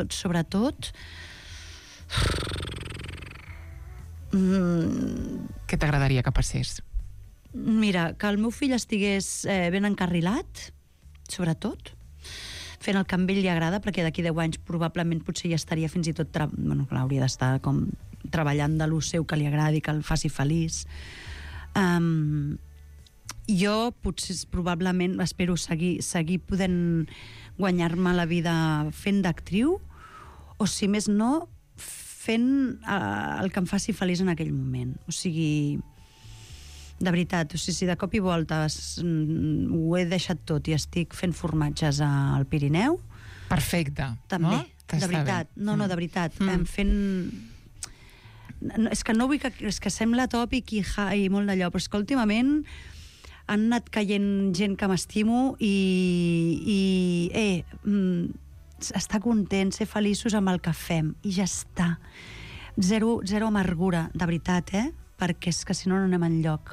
Què t'agradaria que passés? Mira, que el meu fill estigués ben encarrilat, sobretot, fent el que a ell li agrada, perquè d'aquí 10 anys probablement potser ja estaria fins i tot... Bueno, clar, hauria d'estar com treballant de lo seu que li agradi, que el faci feliç. Jo potser, probablement, espero seguir podent guanyar-me la vida fent d'actriu, o si més no, fent el que em faci feliç en aquell moment. O sigui, de veritat, si de cop i volta ho he deixat tot i estic fent formatges al Pirineu... Perfecte, també, no? De veritat. No, de veritat. Fent... És que no vull que... És que sembla tòpic i molt d'allò, però és que últimament han anat caient gent que m'estimo i estar content, ser feliços amb el que fem, i ja està. Zero amargura, de veritat, perquè és que si no anem enlloc.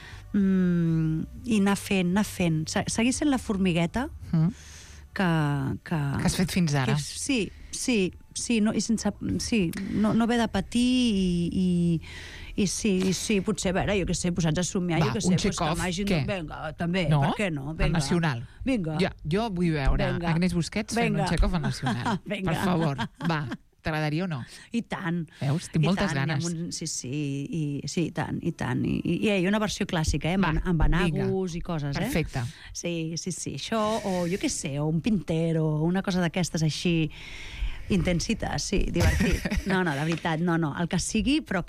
I anar fent. Seguir sent la formigueta que has fet fins ara. Sí, no, i sense... Sí, no haver de patir i sí, potser, a veure, jo què sé, posats a somiar, jo què sé, Chekhov, que m'hagin... què? Vinga, també, no? per què no? El Nacional. Vinga. Jo vull veure Agnès Busquets fent un Chekhov al Nacional. Per favor, va. T'agradaria o no? I tant. Veus? Tinc moltes ganes. Sí, i tant. I una versió clàssica, amb anagos i coses, Perfecte. Sí, això, o jo què sé, o un pinter, o una cosa d'aquestes així, intensita, sí, divertit. No, de veritat, no, el que sigui, però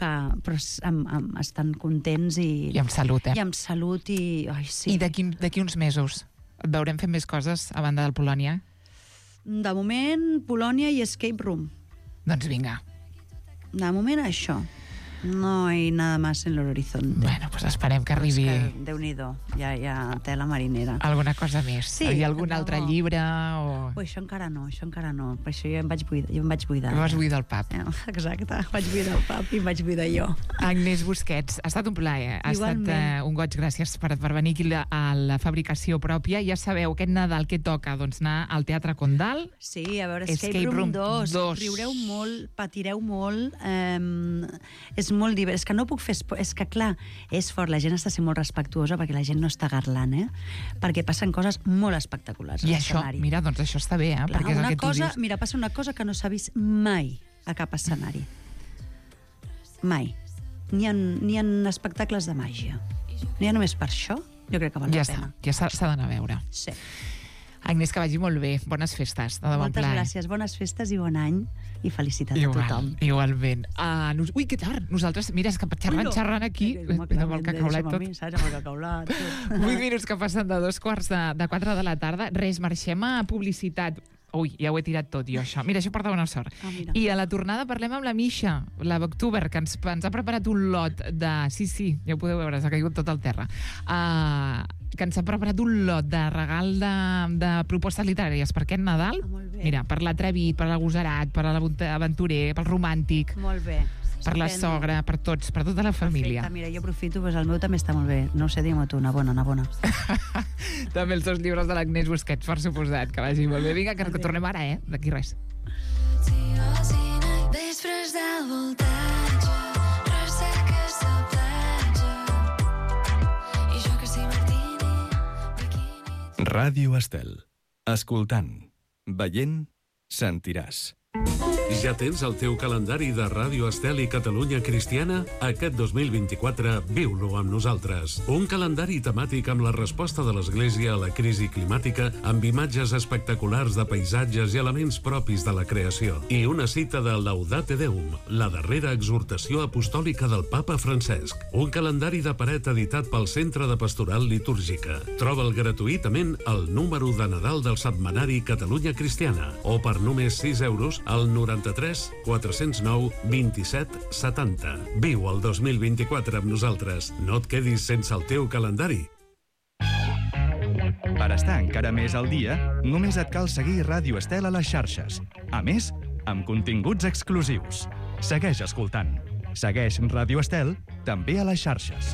estan contents i... I amb salut, I amb salut, i... Ai, sí. I d'aquí uns mesos et veurem fent més coses a banda del Polònia? De moment, Polònia i Escape Room. Doncs vinga. De moment, això. No hay nada más en el horizonte. Bueno, pues esperem que arribi... Déu-n'hi-do, ja tela marinera. Alguna cosa més? Sí. Hi ha algun altre llibre o... Això encara no. Per això jo em vaig buidar. Vas buidar el pap. Exacte, vaig buidar el pap i em vaig buidar jo. Agnès Busquets, ha estat un plaer. Ha estat un goig, gràcies per venir aquí a la fabricació pròpia. Ja sabeu, aquest Nadal què toca? Doncs anar al Teatre Condal. Sí, a veure, Escape Room 2. Riureu molt, patireu molt. És molt divertit. És que no puc fer... És que, clar, és fort. La gent està sent molt respectuosa perquè la gent no està garlant, perquè passen coses molt espectaculars. I això, mira, doncs això està bé, clar, perquè és el que tu dius. Mira, passa una cosa que no s'ha vist mai a cap escenari. Mai. Ni en espectacles de màgia. Ja només per això, jo crec que val la pena. Ja s'ha d'anar a veure. Sí. Agnès, que vagi molt bé. Bones festes. Moltes gràcies. Bones festes i bon any. I felicitat a tothom. Igualment. Ui, que tard. Nosaltres, mira, és que xerrant aquí... Amb el cacaulat tot. 8 minuts que passen de 4 de la tarda. Res, marxem a publicitat. Ui, ja ho he tirat tot jo, això. Mira, això porta bona sort. I a la tornada parlem amb la Misha, la Booktuber, que ens ha preparat un lot de... Sí, ja ho podeu veure, s'ha caigut tot al terra. Que ens ha preparat un lot de regal de propostes literàries per aquest Nadal. Mira, per l'atrevit, per l'agosarat, per l'aventurer, pel romàntic. Molt bé. Per la sogra, per tots, per tota la família. Perfecte, mira, jo aprofito, el meu també està molt bé. No ho sé, digue'm tu, una bona. També els 2 llibres de l'Agnès Busquets, per suposat, que vagi molt bé. Vinga, que tornem ara, d'aquí res. Vespres del voltatge, resseques de platja, i jo que sí, martini, biquini... Ràdio Estel. Escoltant, veient, sentiràs. Ja tens el teu calendari de Ràdio Estel i Catalunya Cristiana? Aquest 2024 viu-lo amb nosaltres. Un calendari temàtic amb la resposta de l'Església a la crisi climàtica, amb imatges espectaculars de paisatges i elements propis de la creació. I una cita de Laudate Deum, la darrera exhortació apostòlica del Papa Francesc. Un calendari de paret editat pel Centre de Pastoral Litúrgica. Troba'l gratuïtament al número de Nadal del setmanari Catalunya Cristiana o per només 6 euros al 93 409 27 70. Viu el 2024 amb nosaltres. No et quedis sense el teu calendari. Per estar encara més al dia, només et cal seguir Ràdio Estel a les xarxes. A més, amb continguts exclusius. Segueix escoltant. Segueix Ràdio Estel també a les xarxes.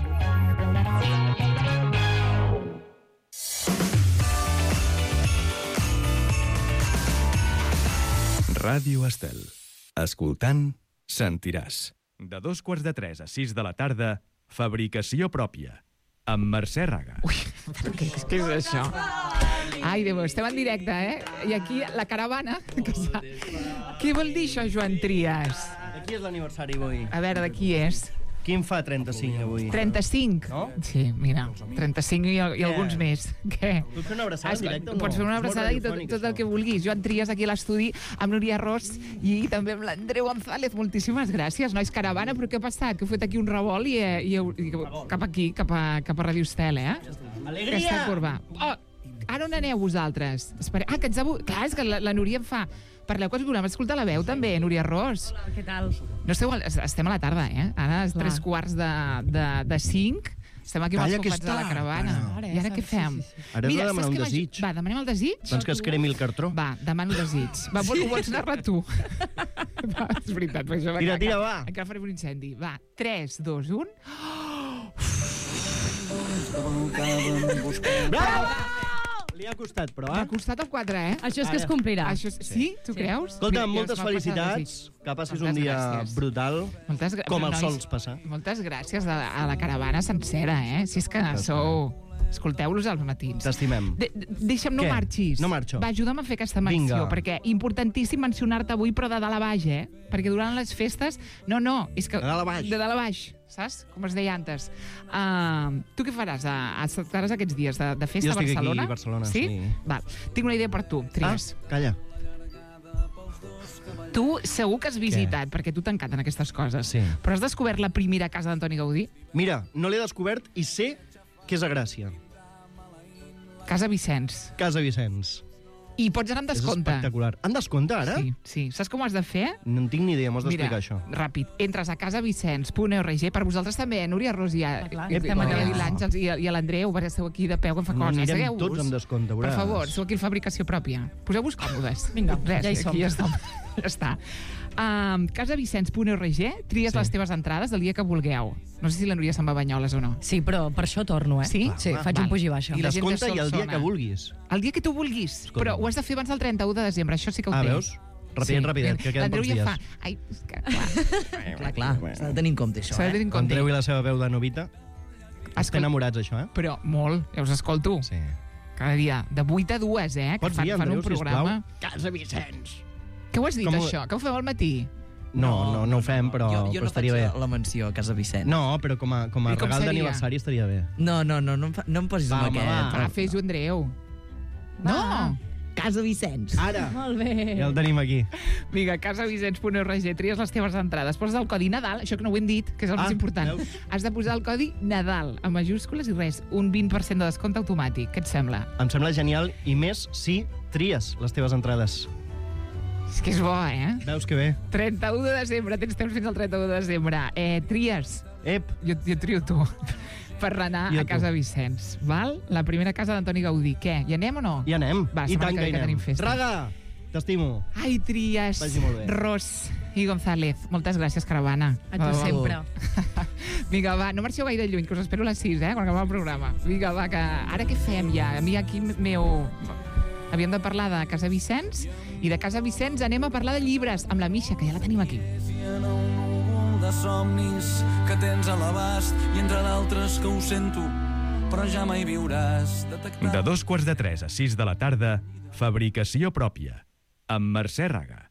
Ràdio Estel. Escoltant, sentiràs. De 2:45 a 6 de la tarda, Fabricació pròpia, amb Mercè Raga. Ui, què és això? Ai, Déu meu, estem en directe, I aquí la caravana... Què vol dir això, Joan Trias? Aquí és l'aniversari avui. A veure, de qui és? Qui en fa 35 avui? 35? No? Sí, mira, 35 i alguns més. Què? Pots fer una abraçada en directe o no? Pots fer una És molt abraçada i radiofònic, tot el això. que vulguis. Joan Trias aquí a l'estudi amb Núria Ros i també amb l'Andreu González. Moltíssimes gràcies, nois. Caravana, però què ha passat? Que heu fet aquí un revolt i cap aquí, cap a Ràdio Estel, Alegria! Aquesta curva. Oh, ara on aneu vosaltres? Que ens ha... Clar, és que la Núria em fa... Parleu que us volem escoltar la veu també, Núria Ros. Hola, què tal? No esteu... Estem a la tarda, Ara és 3:45. Estem aquí amb els compats de la caravana. I ara què fem? Ara has de demanar un desig. Va, demanem el desig? Doncs que es cremi el cartró. Va, demano el desig. Va, ho vols narrar tu? Va, és veritat. Tira, va. Encara farem un incendi. Va, 3, 2, 1... Bravo! Li ha costat, però, M'ha costat el 4, Això és que es complirà. Sí? Tu creus? Escolta, Mira, moltes ja m'ha passat el felicitats. desig. Que passis Moltes un dia gràcies. brutal, com els Nois, sols passar. Moltes gràcies a la caravana sencera, Si és que sou... Escolteu-los als matins. T'estimem. Deixa'm, no Què? marxis. No marxo. Va, ajuda'm a fer aquesta menció, Vinga. perquè importantíssim mencionar-te avui, però de dalt a baix, Perquè durant les festes... No, és que... De dalt a baix. De dalt a baix, saps? Com es deia antes. Tu què faràs? Estaràs aquests dies de festa Jo a estic Barcelona? aquí a Barcelona, sí. Val. Tinc una idea per tu, Trias. Calla. Tu segur que has visitat, perquè a tu t'encanten aquestes coses. Sí. Però has descobert la primera casa d'Antoni Gaudí? Mira, no l'he descobert i sé que és a Gràcia. Casa Vicenç. Casa Vicenç. I pots anar amb És descompte. espectacular. Amb descompte, ara? Sí. Saps com ho has de fer? No en tinc ni idea, m'ho has d'explicar, això. Ràpid, entres a casavicenç.org, per vosaltres també, Núria Ros i clar, estem allà. l'Àngels i l'Andreu, esteu aquí de peu que fa coses. Anirem Segueu-vos. tots amb descompte, Per veuràs. favor, sou aquí en fabricació pròpia. Poseu-vos còmodes. Vinga, Res, ja hi som. aquí ja està. Ja està. Casavicenç.org, tries les teves entrades el dia que vulgueu. No sé si la Núria se'n va a Banyoles o no. Sí, però per això torno, Sí? Sí, faig Val. un puig i baixa. I la gent de Descompte i el dia Solsona. que vulguis. El dia que tu vulguis. Escolta. Però ho has de fer abans del 31 de desembre, això sí que ho té. Veus? Rapidet, que queden L'Andreu pocs ja dies. fa... Ai, és que, Clar, s'ha de tenir en compte això, s'ha de tenir en compte. L'Andreu i la seva veu de novita. Estem enamorats, això, Però molt, ja us escolto. Sí. Cada dia, de 8 a 2, que Pots fan dir, un Andreu, programa. Casa Vicenç. Què ho has dit, Com ho- això? Que ho feu al matí? No ho fem, però Jo no estaria faig bé. la menció a Casa Vicenç. No, però com a I com regal seria? d'aniversari estaria bé. No em posis Va, amb home, aquest. va. Fes-ho, Andreu. No! Casa Vicenç. Ara! Molt bé. Ja el tenim aquí. Vinga, casavicenç.org, tries les teves entrades. Poses el codi Nadal, això que no ho hem dit, que és el més important. veus? Has de posar el codi Nadal, amb majúscules i res. Un 20% de descompte automàtic. Què et sembla? Em sembla genial, i més si tries les teves entrades. És que és bo, Veus que bé? 31 de desembre, tens temps fins al 31 de desembre. Tries. Jo trio tu. Per anar Jo a tu. Casa Vicenç, val? La primera casa d'Antoni Gaudí. Què, hi anem o no? Hi anem. Va, I setmana tant que ve que hi que anem. tenim festa. Raga, t'estimo. Ai, Trias, Vagi molt bé. Ros i González. Moltes gràcies, caravana. A tu Va, va. sempre. Vinga, va, no marxeu gaire lluny, que us espero a les 6, quan acabem el programa. Vinga, va, que ara què fem ja? A mi aquí havíem de parlar de Casa Vicenç, i de Casa Vicenç anem a parlar de llibres, amb la Misha, que ja la tenim aquí. De somnis que tens a l'abast i entre d'altres que ho sento, però ja mai viuràs detectat. De 2:45 a 6 de la tarda, Fabricació pròpia, amb Mercè Raga.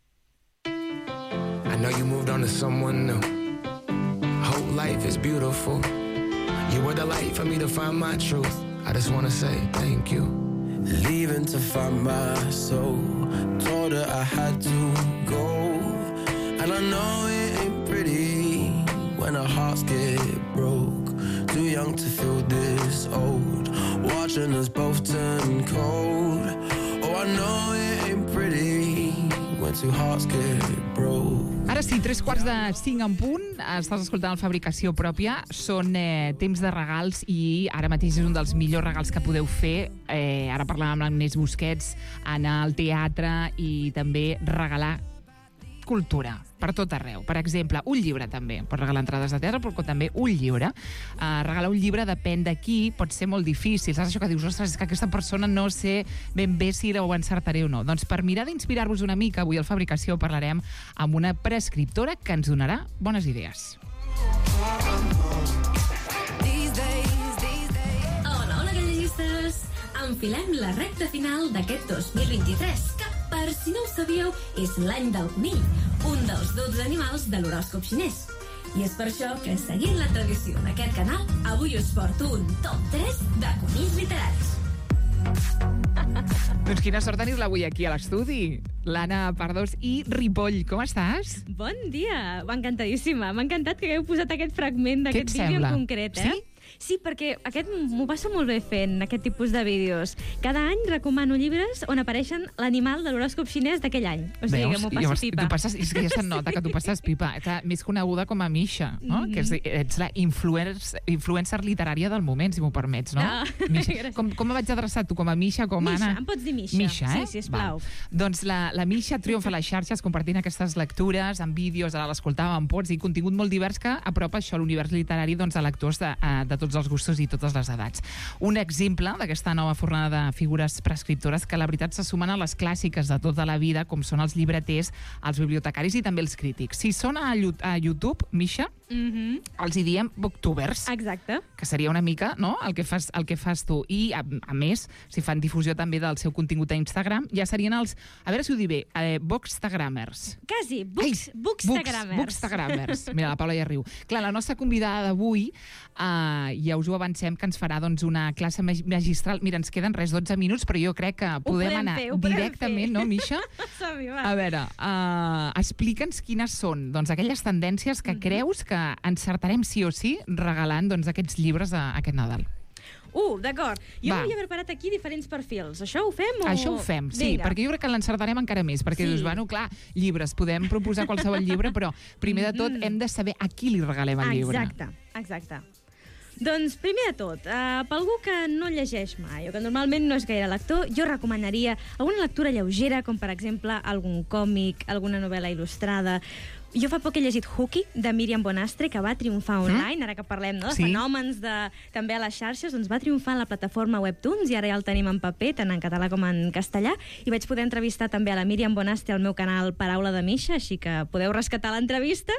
I know you moved on to someone new. Whole life is beautiful. You were the light for me to find my truth. I just wanna say thank you. Leaving to find my soul, told her I had to go, and I know it ain't pretty when our hearts get broke. Too young to feel this old, watching us both turn cold. Oh, I know it ain't pretty when two hearts get broke. Ara sí, 3:45 en punt, estàs escoltant la Fabricació pròpia, són temps de regals i ara mateix és un dels millors regals que podeu fer. Ara parlàvem amb l'Agnès Busquets, anar al teatre i també regalar cultura, per tot arreu. Per exemple, un llibre també. Pots regalar entrades de teatre, però també un llibre. Regalar un llibre depèn de qui, pot ser molt difícil. Saps això que dius, ostres, és que aquesta persona no sé ben bé si ho encertaré o no. Doncs per mirar d'inspirar-vos una mica, avui al Fabricació parlarem amb una prescriptora que ens donarà bones idees. Hola, gallegistes! Enfilem la recta final d'aquest 2023, que, per si no ho sabíeu, és l'any del conill, un dels 12 animals de l'horòscop xinès. I és per això que, seguint la tradició d'aquest canal, avui us porto un top 3 de conills literaris. Doncs quina sort tenir-la avui aquí a l'estudi. L'Anna Pardos i Ripoll, com estàs? Bon dia, encantadíssima. M'ha encantat que hagueu posat aquest fragment d'aquest vídeo en concret, Sí? Sí, perquè aquest m'ho passo molt bé fent, aquest tipus de vídeos. Cada any recomano llibres on apareixen l'animal de l'horòscop xinès d'aquell any. O sigui, que m'ho passo pipa. És que ja se'n nota que tu passes pipa. Més coneguda com a Misha, no? Que ets la influencer literària del moment, si m'ho permets, no? Misha. Com vaig adreçar tu? Com a Misha, com a Anna? Misha, em pots dir Misha. Misha, eh? Sí, sisplau. Doncs la Misha triomfa a les xarxes compartint aquestes lectures amb vídeos, ara l'escoltàvem amb pots i contingut molt divers que apropa això l'univers literari a lectors de tots els gustos i totes les edats. Un exemple d'aquesta nova fornada de figures prescriptores que la veritat se sumen a les clàssiques de tota la vida, com són els llibreters, els bibliotecaris i també els crítics. Si són a YouTube, Misha, els hi diem booktubers. Exacte. Que seria una mica, no?, el que fas tu. I, a més, si fan difusió també del seu contingut a Instagram, ja serien els, a veure si ho dic bé, bookstagrammers. Quasi, bookstagrammers. Bookstagrammers. Mira, la Paula ja riu. Clar, la nostra convidada d'avui, ja us ho avancem, que ens farà doncs, una classe magistral. Mira, ens queden 12 minuts, però jo crec que podem anar directament, no, Misha? A veure, explica'ns quines són doncs, aquelles tendències que creus que encertarem sí o sí regalant doncs, aquests llibres aquest Nadal. D'acord. Jo m'havia preparat aquí diferents perfils. Això ho fem o...? Això ho fem, sí, perquè jo crec que l'encertarem encara més, perquè dius, bueno, clar, llibres, podem proposar qualsevol llibre, però primer de tot hem de saber a qui li regalem el llibre. Exacte. Doncs, primer de tot, per algú que no llegeix mai o que normalment no és gaire lector, jo recomanaria alguna lectura lleugera, com per exemple algun còmic, alguna novel·la il·lustrada. Jo fa poc he llegit Hooky, de Míriam Bonastre, que va triomfar online, ara que parlem de fenòmens també a les xarxes, doncs va triomfar en la plataforma Webtoons i ara ja el tenim en paper, tant en català com en castellà, i vaig poder entrevistar també a la Míriam Bonastre al meu canal Paraula de Misha, així que podeu rescatar l'entrevista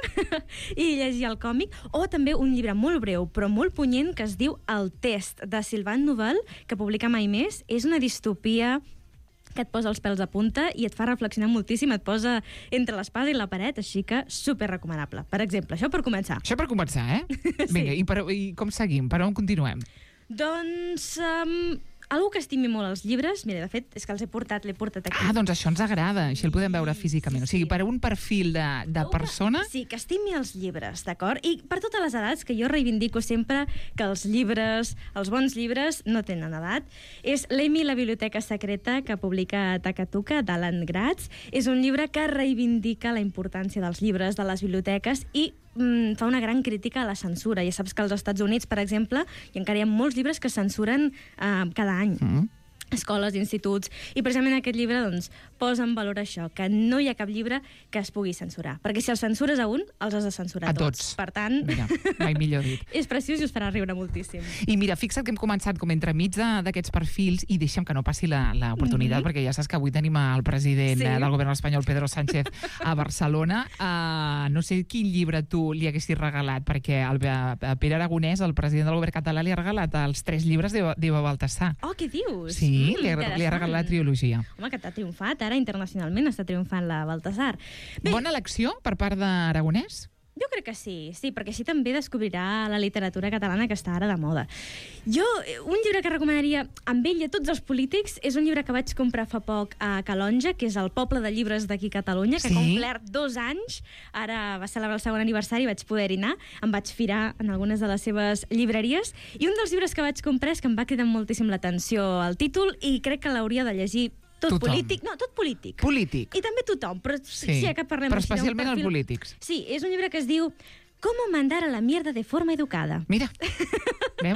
i llegir el còmic, o també un llibre molt breu però molt punyent que es diu El Test, de Sylvain Nouvel, que publica Mai Més. És una distopia que et posa els pèls a punta i et fa reflexionar moltíssim, et posa entre l'espasa i la paret, així que super recomanable. Per exemple, això per començar. Això per començar, Vinga, i com seguim? Per on continuem? Doncs... algú que estimi molt els llibres, mira, de fet, és que l'he portat aquí. Doncs això ens agrada, així el podem veure físicament. O sigui, per un perfil de persona... Sí, que estimi els llibres, d'acord? I per totes les edats, que jo reivindico sempre que els llibres, els bons llibres, no tenen edat. És L'Emi la biblioteca secreta, que publica Takatuka, d'Alan Gratz. És un llibre que reivindica la importància dels llibres, de les biblioteques, i fa una gran crítica a la censura. Ja saps que als Estats Units, per exemple, hi encara hi ha molts llibres que censuren cada any. Escoles, instituts, i precisament aquest llibre doncs, posa en valor això, que no hi ha cap llibre que es pugui censurar, perquè si els censures a un, els has de censurar tots. Per tant, mira, mai millor dit. És preciós i us farà riure moltíssim. I mira, fixa't que hem començat com entremig d'aquests perfils, i deixa'm que no passi l'oportunitat, perquè ja saps que avui tenim el president del govern espanyol, Pedro Sánchez, a Barcelona. No sé quin llibre tu li haguessis regalat, perquè el Pere Aragonès, el president del govern català, li ha regalat els 3 llibres d'Eva Baltasar. Oh, què dius? Sí, li ha regalat la trilogia. Home, que t'ha triomfat, ara internacionalment està triomfant la Baltasar. Bona elecció per part d'Aragonès? Jo crec que sí, perquè així també descobrirà la literatura catalana que està ara de moda. Jo, un llibre que recomanaria amb ell i a tots els polítics és un llibre que vaig comprar fa poc a Calonja, que és el poble de llibres d'aquí a Catalunya, que ha complert 2 anys, ara va celebrar el segon aniversari, vaig poder-hi anar, em vaig firar en algunes de les seves llibreries, i un dels llibres que vaig comprar és que em va cridar moltíssim l'atenció el títol, i crec que l'hauria de llegir tot polític. No, tot polític. Polític. I també tothom, però sí que parlem... Però especialment els polítics. Sí, és un llibre que es diu ¿Cómo mandar a la mierda de forma educada? Mira, veus?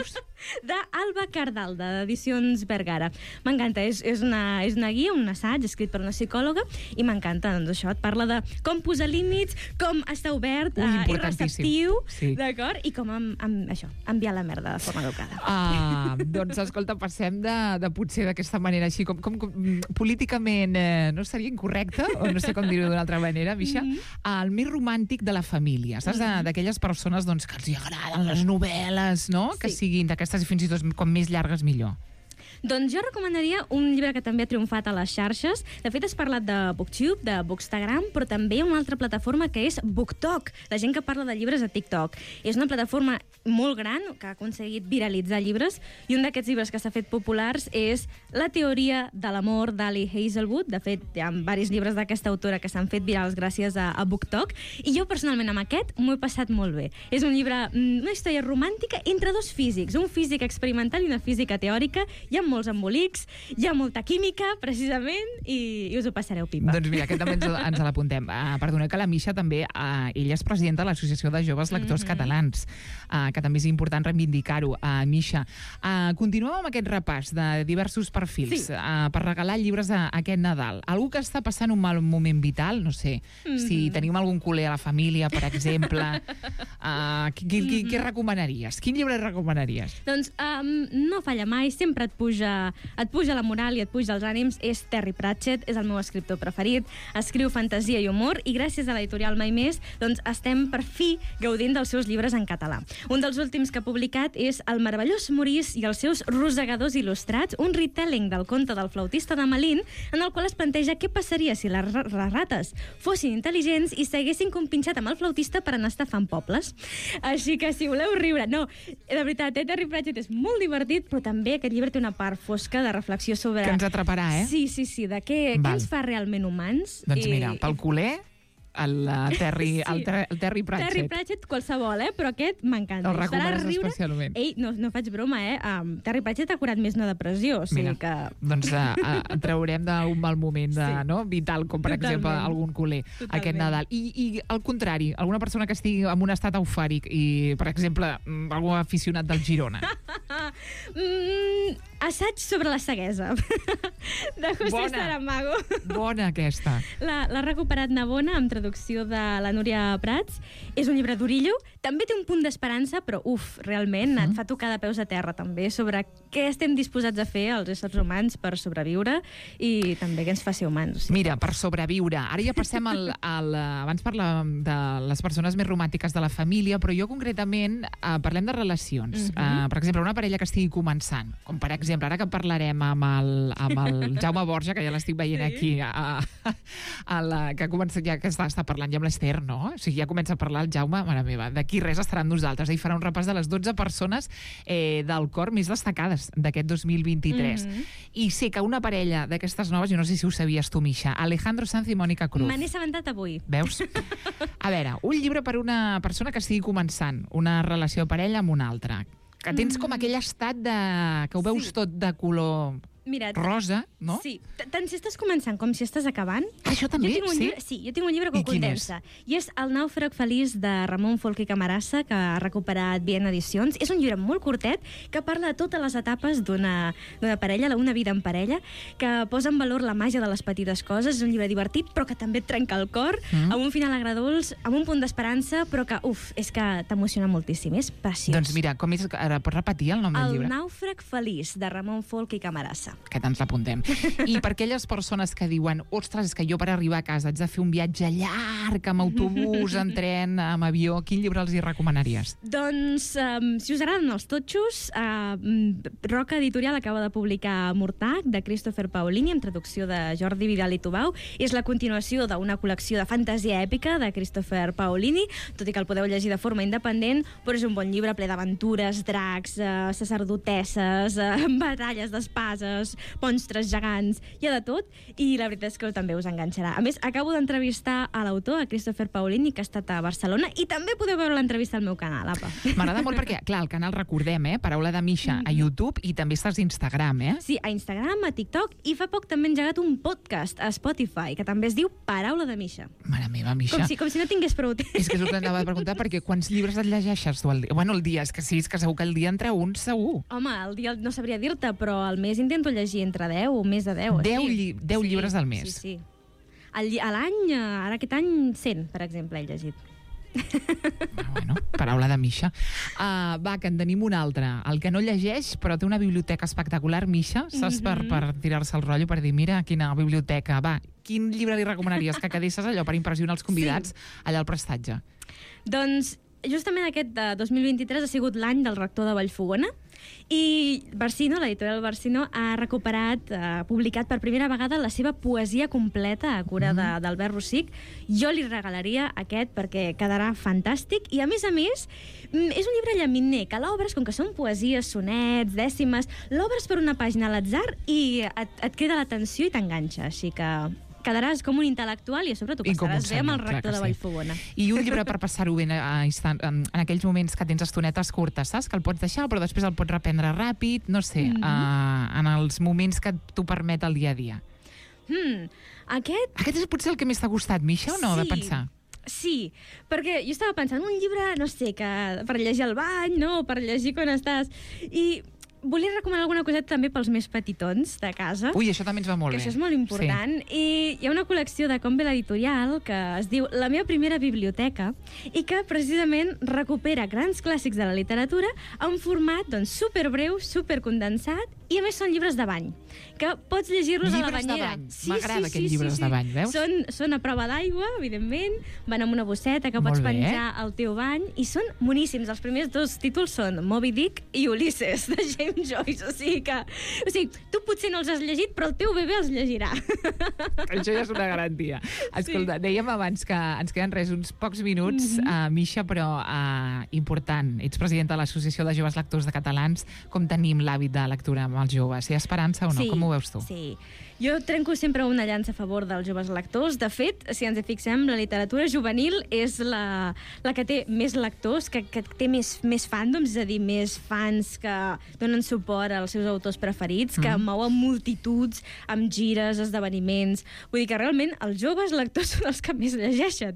d'Alba Cardalda, d'Edicions Vergara. M'encanta, és una guia, un assaig escrit per una psicòloga, i m'encanta, doncs això, et parla de com posar límits, com estar obert i receptiu, d'acord? I com enviar la merda de forma educada. Doncs, escolta, passem de potser d'aquesta manera així, com políticament no seria incorrecte, o no sé com dir-ho d'una altra manera, Misha, el més romàntic de la família, saps? D'aquelles persones doncs, que els agraden les novel·les, no? Que siguin d'aquestes, fins i tot, com més llargues, millor. Doncs jo recomanaria un llibre que també ha triomfat a les xarxes. De fet, has parlat de BookTube, de Bookstagram, però també hi ha una altra plataforma que és BookTok, la gent que parla de llibres a TikTok. És una plataforma molt gran que ha aconseguit viralitzar llibres, i un d'aquests llibres que s'ha fet populars és La teoria de l'amor d'Ali Hazelwood. De fet, hi ha diversos llibres d'aquesta autora que s'han fet virals gràcies a BookTok, i jo personalment amb aquest m'ho he passat molt bé. És un llibre, una història romàntica entre dos físics, un físic experimental i una física teòrica. Hi ha molts embolics, hi ha molta química, precisament, i us ho passareu pipa. Doncs mira, aquest també ens l'apuntem. Perdoneu que la Misha també, ella és presidenta de l'Associació de Joves Lectors Catalans, que també és important reivindicar-ho. Misha, continuem amb aquest repàs de diversos perfils per regalar llibres aquest Nadal. Algú que està passant un mal moment vital, no sé, si tenim algun culer a la família, per exemple, què recomanaries? Quin llibre recomanaries? Doncs no falla mai, sempre et puja la moral i et puja els ànims. És Terry Pratchett, és el meu escriptor preferit, escriu fantasia i humor, i gràcies a l'editorial Mai Més doncs estem per fi gaudint dels seus llibres en català. Un dels últims que ha publicat és El meravellós Maurice i els seus rosegadors il·lustrats, un retelling del conte del flautista de Malin, en el qual es planteja què passaria si les rates fossin intel·ligents i s'haguessin compinxat amb el flautista per anar estafant pobles. Així que si voleu riure, no, de veritat, Terry Pratchett és molt divertit, però també aquest llibre té una part fosca de reflexió sobre... Que ens atraparà, Sí, de què ens fa realment humans. Doncs mira, pel culer, el Terry Pratchett. Terry Pratchett qualsevol, però aquest m'encanta. El recomanes especialment. Ei, no faig broma, Terry Pratchett ha curat més una depressió, o sigui que... Doncs traurem d'un mal moment vital, com per exemple algun culer aquest Nadal. I al contrari, alguna persona que estigui en un estat eufòric i, per exemple, algun aficionat del Girona. Assaig sobre la ceguesa, de José Saramago. Bona aquesta. L'ha recuperat Navona, amb traducció de la Núria Prats. És un llibre d'orillo, també té un punt d'esperança, però realment et fa tocar de peus a terra també sobre què estem disposats a fer els éssers humans per sobreviure, i també què ens fa ser humans. Mira, per sobreviure. Ara ja passem abans parlàvem de les persones més romàntiques de la família, però jo concretament parlem de relacions. Per exemple, una parella que estigui començant, com per exemple, ara que parlarem amb el Jaume Borja, que ja l'estic veient aquí, que comença ja que està parlant ja amb l'Ester, no? O sigui, ja comença a parlar el Jaume, mare meva, d'aquí res estarà amb nosaltres. Ell farà un repàs de les 12 persones del cor més destacades d'aquest 2023. I sé que una parella d'aquestes noves, jo no sé si ho sabies tu, Misha, Alejandro Sanz i Mònica Cruz. Me n'he assabentat avui. Veus? A veure, un llibre per una persona que estigui començant una relació de parella amb una altra, que tens com aquell estat que ho veus tot de color... Mira, rosa, no? Sí, tant si estàs començant com si estàs acabant. Això també, sí? Sí, jo tinc un llibre que ho condensa. I és El nàufrag feliç de Ramon Folch i Camarasa, que ha recuperat Bien Edicions. És un llibre molt curtet que parla de totes les etapes d'una parella, una vida en parella, que posa en valor la màgia de les petites coses. És un llibre divertit, però que també et trenca el cor, amb un final agradolç, amb un punt d'esperança, però que, és que t'emociona moltíssim. És preciós. Doncs mira, com és, ara pots repetir el nom del llibre? El nàufrag feliç de Ramon Folch i Camarasa. Que ens l'apuntem. I per aquelles persones que diuen, ostres, és que jo per arribar a casa haig de fer un viatge llarg, amb autobús, en tren, amb avió, quin llibre els hi recomanaries? Doncs, si us agraden els totxos, Roca Editorial acaba de publicar Murtag, de Christopher Paolini, amb traducció de Jordi Vidal i Tubau. És la continuació d'una col·lecció de fantasia èpica de Christopher Paolini, tot i que el podeu llegir de forma independent, però és un bon llibre ple d'aventures, dracs, sacerdotesses, batalles d'espases, fades, monstres gegants, hi ha de tot, i la veritat és que també us enganxarà. A més, acabo d'entrevistar a l'autor, a Christopher Paolini, que ha estat a Barcelona, i també podeu veure l'entrevista al meu canal, apa. M'agrada molt perquè, clar, el canal recordem, Paraula de Misha a YouTube, i també estàs a Instagram, Sí, a Instagram, a TikTok, i fa poc també he engegat un podcast a Spotify, que també es diu Paraula de Misha. Mare meva, Misha. Com si no tingués prou temps. És que és el que anava a preguntar, perquè quants llibres et llegeixes tu al dia? Bueno, el dia, és que sí, és que segur que el dia entre un, segur. Home, el dia no sabria dir-te, però al mes intento llegir entre 10 o més de 10. 10 llibres al mes. Sí. A l'any, ara aquest any, 100, per exemple, he llegit. Bueno, paraula de Misha. Va, que en tenim un altre. El que no llegeix, però té una biblioteca espectacular, Misha, saps, per tirar-se el rotllo, per dir, mira, quina biblioteca. Va, quin llibre li recomanaries que quedessis allò per impressionar els convidats allà al prestatge? Doncs justament aquest 2023 ha sigut l'any del rector de Vallfogona, i Barsino, l'editorial Barsino, ha recuperat, ha publicat per primera vegada la seva poesia completa a cura d'Albert Rosic. Jo li regalaria aquest perquè quedarà fantàstic, i a més, és un llibre llaminer, que l'obres, com que són poesies, sonets, dècimes, l'obres per una pàgina a l'atzar i et crida l'atenció i t'enganxa, així que quedaràs com un intel·lectual i a sobre t'ho passaràs bé amb el rector de Vallfogona. I un llibre per passar-ho bé en aquells moments que tens estonetes curtes, saps? Que el pots deixar, però després el pots reprendre ràpid, no sé, en els moments que t'ho permet el dia a dia. Aquest és potser el que més t'ha gustat, Misha, o no, de pensar? Sí, perquè jo estava pensant un llibre, no sé, que per llegir al bany, no?, per llegir quan estàs... I volia recomanar alguna coseta també pels més petitons de casa. Ui, això també ens va molt bé. Que això és molt important. Sí. I hi ha una col·lecció de Combe l'editorial que es diu La meva primera biblioteca i que precisament recupera grans clàssics de la literatura en format superbreu, supercondensat, i a més són llibres de bany, que pots llegir-los a la banyera. M'agrada aquests llibres de bany, veus? Són a prova d'aigua, evidentment, van amb una bosseta que pots penjar al teu bany, i són boníssims. Els primers 2 títols són Moby Dick i Ulisses, de James Joyce. O sigui, tu potser no els has llegit, però el teu bebè els llegirà. Això ja és una garantia. Escolta, dèiem abans que ens queden uns pocs minuts, Misha, però important. Ets presidenta de l'Associació de Joves Lectors de Catalans. Com tenim l'hàbit de lectura amb els joves? Hi ha esperança o no? Com ho veus tu? Sí. Jo trenco sempre una llança a favor dels joves lectors. De fet, si ens hi fixem, la literatura juvenil és la que té més lectors, que té més fandoms, és a dir, més fans que donen suport als seus autors preferits, que mouen multituds amb gires, esdeveniments... Vull dir que realment els joves lectors són els que més llegeixen.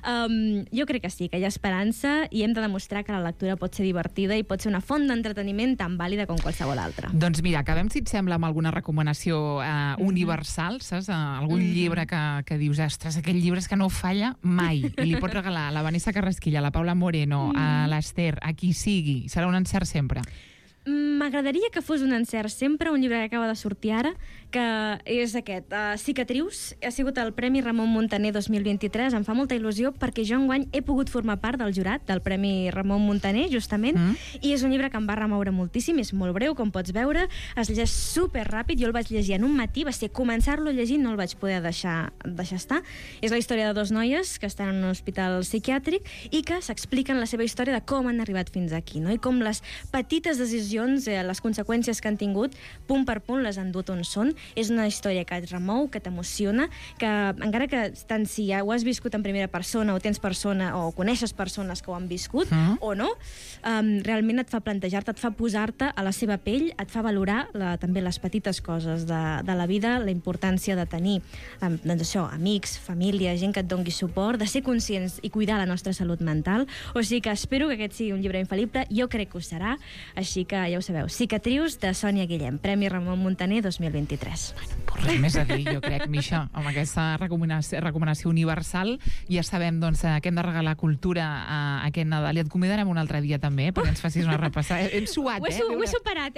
Jo crec que sí, que hi ha esperança, i hem de demostrar que la lectura pot ser divertida i pot ser una font d'entreteniment tan vàlida com qualsevol altra. Doncs mira, acabem, si et sembla, amb alguna recomanació universal, saps? Algun llibre que dius, ostres, aquell llibre és que no falla mai, i li pots regalar a la Vanessa Carrasquilla, a la Paula Moreno, a l'Ester, a qui sigui. Serà un encert sempre. M'agradaria que fos un encert sempre, un llibre que acaba de sortir ara, que és aquest, Cicatrius. Ha sigut el Premi Ramon Muntaner 2023. Em fa molta il·lusió perquè jo enguany he pogut formar part del jurat del Premi Ramon Muntaner, justament, i és un llibre que em va remoure moltíssim. És molt breu, com pots veure, es llegeix superràpid. Jo el vaig llegir en un matí, va ser començar-lo a llegir, no el vaig poder deixar estar. És la història de 2 noies que estan en un hospital psiquiàtric i que s'expliquen la seva història de com han arribat fins aquí, no? I com les petites decisions, les conseqüències que han tingut, punt per punt les han dut on són. És una història que et remou, que t'emociona, que encara que tant si ja ho has viscut en primera persona o tens persona o coneixes persones que ho han viscut o no, realment et fa plantejar-te, et fa posar-te a la seva pell, et fa valorar també les petites coses de la vida, la importància de tenir doncs això, amics, família, gent que et dongui suport, de ser conscients i cuidar la nostra salut mental. O sigui que espero que aquest sigui un llibre infal·lible. Jo crec que ho serà, així que ja ho sabeu. Cicatrius, de Sònia Guillem, Premi Ramon Muntaner 2023. Res més a dir, jo crec, Misha, amb aquesta recomanació universal. Ja sabem, doncs, que hem de regalar cultura a aquest Nadal, i et convidarem un altre dia també, perquè ens facis una repassada. Hem suat, Ho he superat,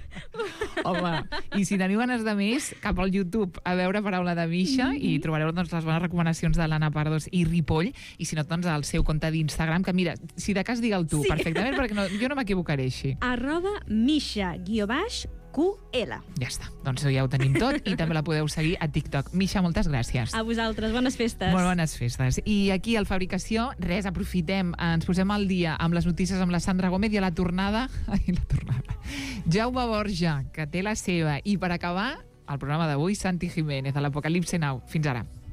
Home, i si teniu ganes de més, cap al YouTube a veure Paraula de Misha, i trobareu, doncs, les bones recomanacions de l'Anna Pardos i Ripoll, i si no, doncs, al seu compte d'Instagram, que mira, si de cas digue'l tu, perfectament, perquè jo no m'equivocaré així. @Misha_QL. Ja està, doncs ja ho tenim tot, i també la podeu seguir a TikTok. Misha, moltes gràcies. A vosaltres, bones festes. Molt bones festes. I aquí al Fabricació, res, aprofitem, ens posem al dia amb les notícies amb la Sandra Gómez, i a la tornada... Jaume Borja, que té la seva. I per acabar, el programa d'avui, Santi Jiménez, de l'Apocalipse Now. Fins ara.